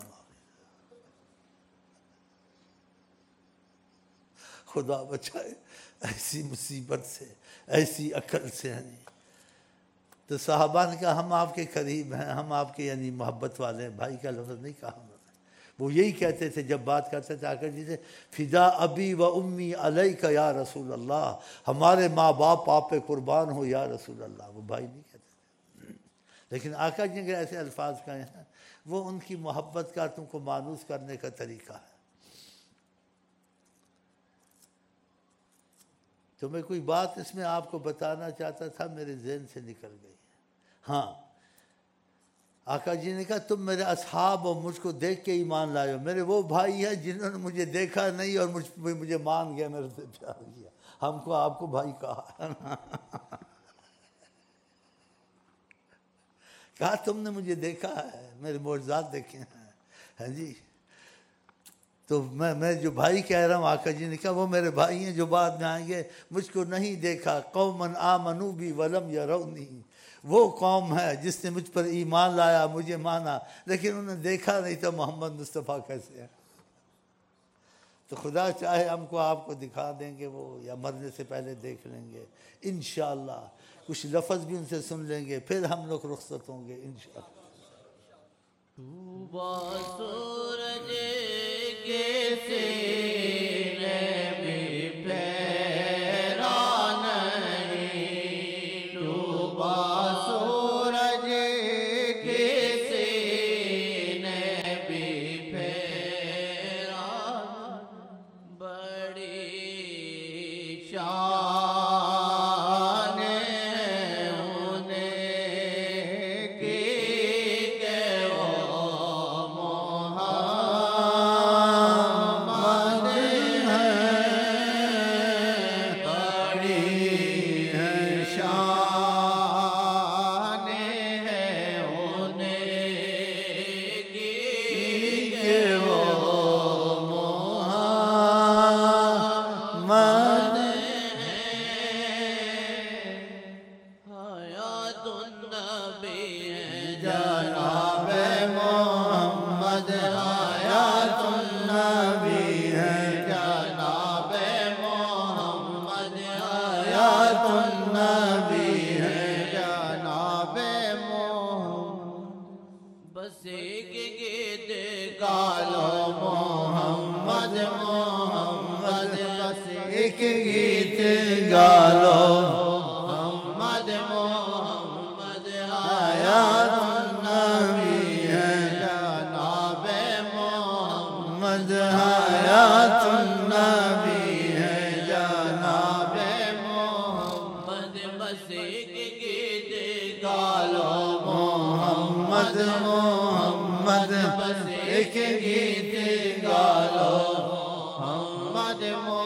خدا بچائے ایسی مصیبت سے، ایسی عقل سے. تو صحابہ نے کہا ہم آپ کے قریب ہیں، ہم آپ کے یعنی محبت والے ہیں. بھائی کا لفظ نہیں کہا انہوں نے. وہ یہی کہتے تھے جب بات کرتے تھے آقا جی سے، فدا ابی و امی علیک یا رسول اللہ، ہمارے ماں باپ آپ پہ قربان ہو یا رسول اللہ. وہ بھائی نہیں کہتے تھے. لیکن آقا جی کے ایسے الفاظ کہے ہیں، وہ ان کی محبت کا تم کو مانوس کرنے کا طریقہ ہے. تو میں کوئی بات اس میں آپ کو بتانا چاہتا تھا، میرے ذہن سے نکل گئی. ہاں، آقا جی نے کہا تم میرے اصحاب اور مجھ کو دیکھ کے ایمان لائے ہو. میرے وہ بھائی ہیں جنہوں نے مجھے دیکھا نہیں اور مجھے مان گیا، میرے سے پیار کیا. ہم کو آپ کو بھائی کہا. کہا تم نے مجھے دیکھا ہے، میرے معجزات دیکھے ہیں. ہاں جی. تو میں جو بھائی کہہ رہا ہوں، آقا جی نے کہا وہ میرے بھائی ہیں جو بعد میں آئیں گے. مجھ کو نہیں دیکھا. قومن آمنوا بی ولم یرونی، وہ قوم ہے جس نے مجھ پر ایمان لایا، مجھے مانا، لیکن انہوں نے دیکھا نہیں تو محمد مصطفیٰ کیسے ہے. تو خدا چاہے ہم کو آپ کو دکھا دیں گے وہ، یا مرنے سے پہلے دیکھ لیں گے انشاءاللہ. کچھ لفظ بھی ان سے سن لیں گے، پھر ہم لوگ رخصت ہوں گے انشاءاللہ. ڈوبا سورج کے سینے بھی پھیرا نہیں، ڈوبا سورج کے سینے بھی پھیرا، بڑی شان محمد ایک گیت گالو محمد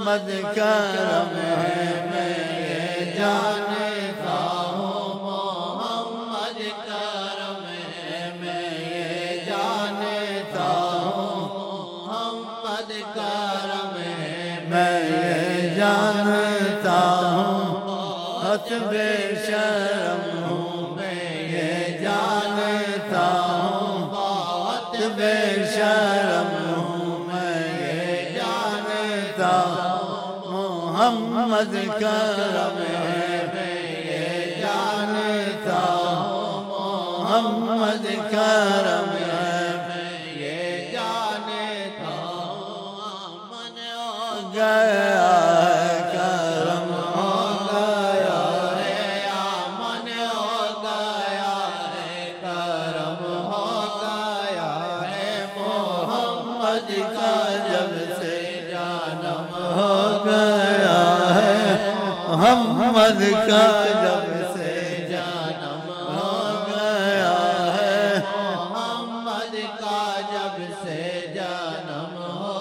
محمد کرم ہے میں یہ جانتا ہوں محمد کرم ہے میں یہ جانتا ہوں محمد کرم ہے میں یہ جانتا ہوں بہت بے شرم ہوں میں یہ جانتا ہوں بہت بے شرم ہوں میں یہ جانتا ہوں محمد کرم ہے میں یہ جانتا ہوں محمد کرم ہے میں یہ جانتا ہوں من ہو گیا ہے کرم ہو گیا ہے من ہو گیا ہے کرم ہو گیا ہے محمد کا جب سے جنم ہو گیا ہے محمد کا جب سے جنم ہو گیا ہے محمد کا جب سے جنم ہو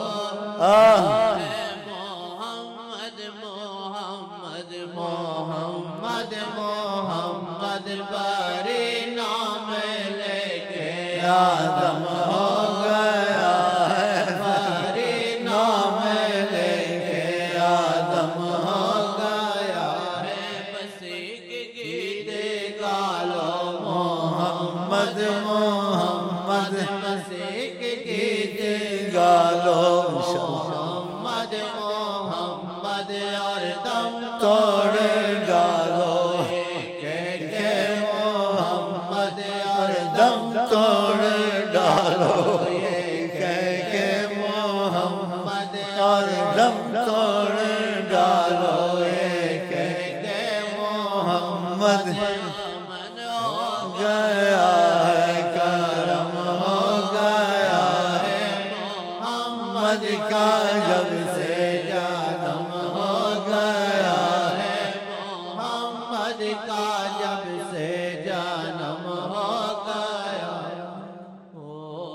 محمد محمد محمد محمد بڑے نام لے کے آدم ہو گیا ہے بڑے نام لے کے آدم ہو گیا ہے بس ایک گیت گالو محمد محمد بس ایک گیت گالو محمد محمد اور دم توڑ گالو کہ محمد اور دم توڑ ڈالو کہہ کے محمد اور دم توڑ ڈالو کہہ کے محمد من ہو گیا ہے کرم ہو گیا ہے محمد کا جب سے جنم ہو گیا ہے محمد کا جب سے جنم ہو گیا او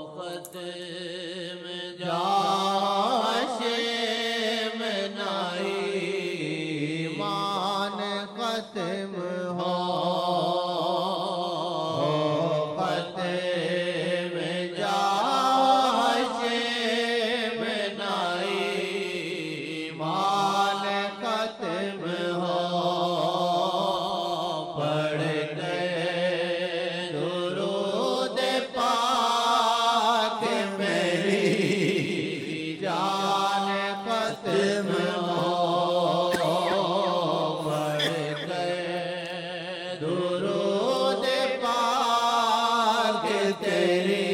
ختم جاشم نائی مان ختم ہو ختم جاشم نائی مان ختم ہو پڑھ کے درود پاک میری جان ختم ہو پڑھ کے درود پاک تیری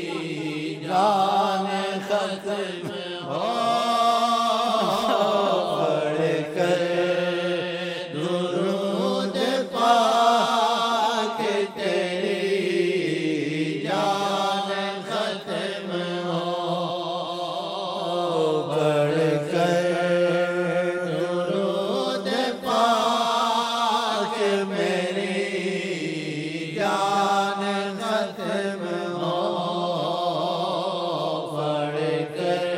جان ختم ہو پڑھ کر درود پاک تیری جان ختم ہو پڑھ کر درود پاک میری جان ختم ہو پڑھ کر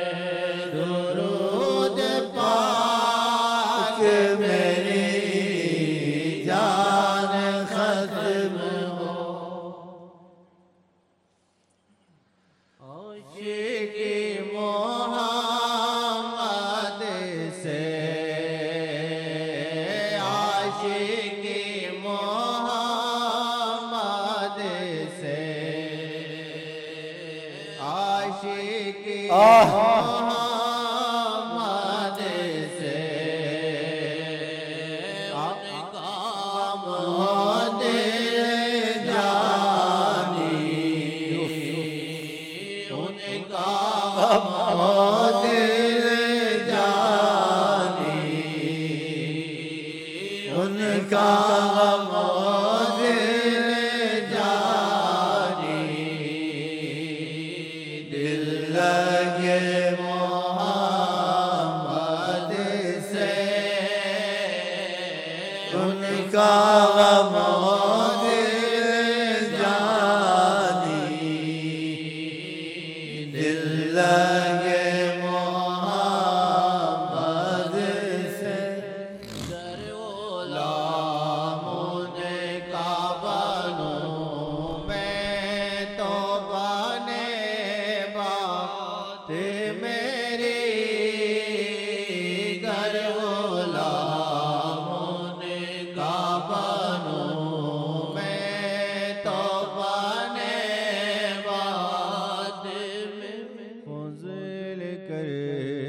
درود پاک میری جان ختم ہو عاشقی محمد سے عاشقی محمد سے عاشقی محمد سے کام ہو دل جانی ان کا ہو دل جانی ان کا غم دل جانی دل لگے محمد سے ان کا غم دل جانی دل لگے محمد کر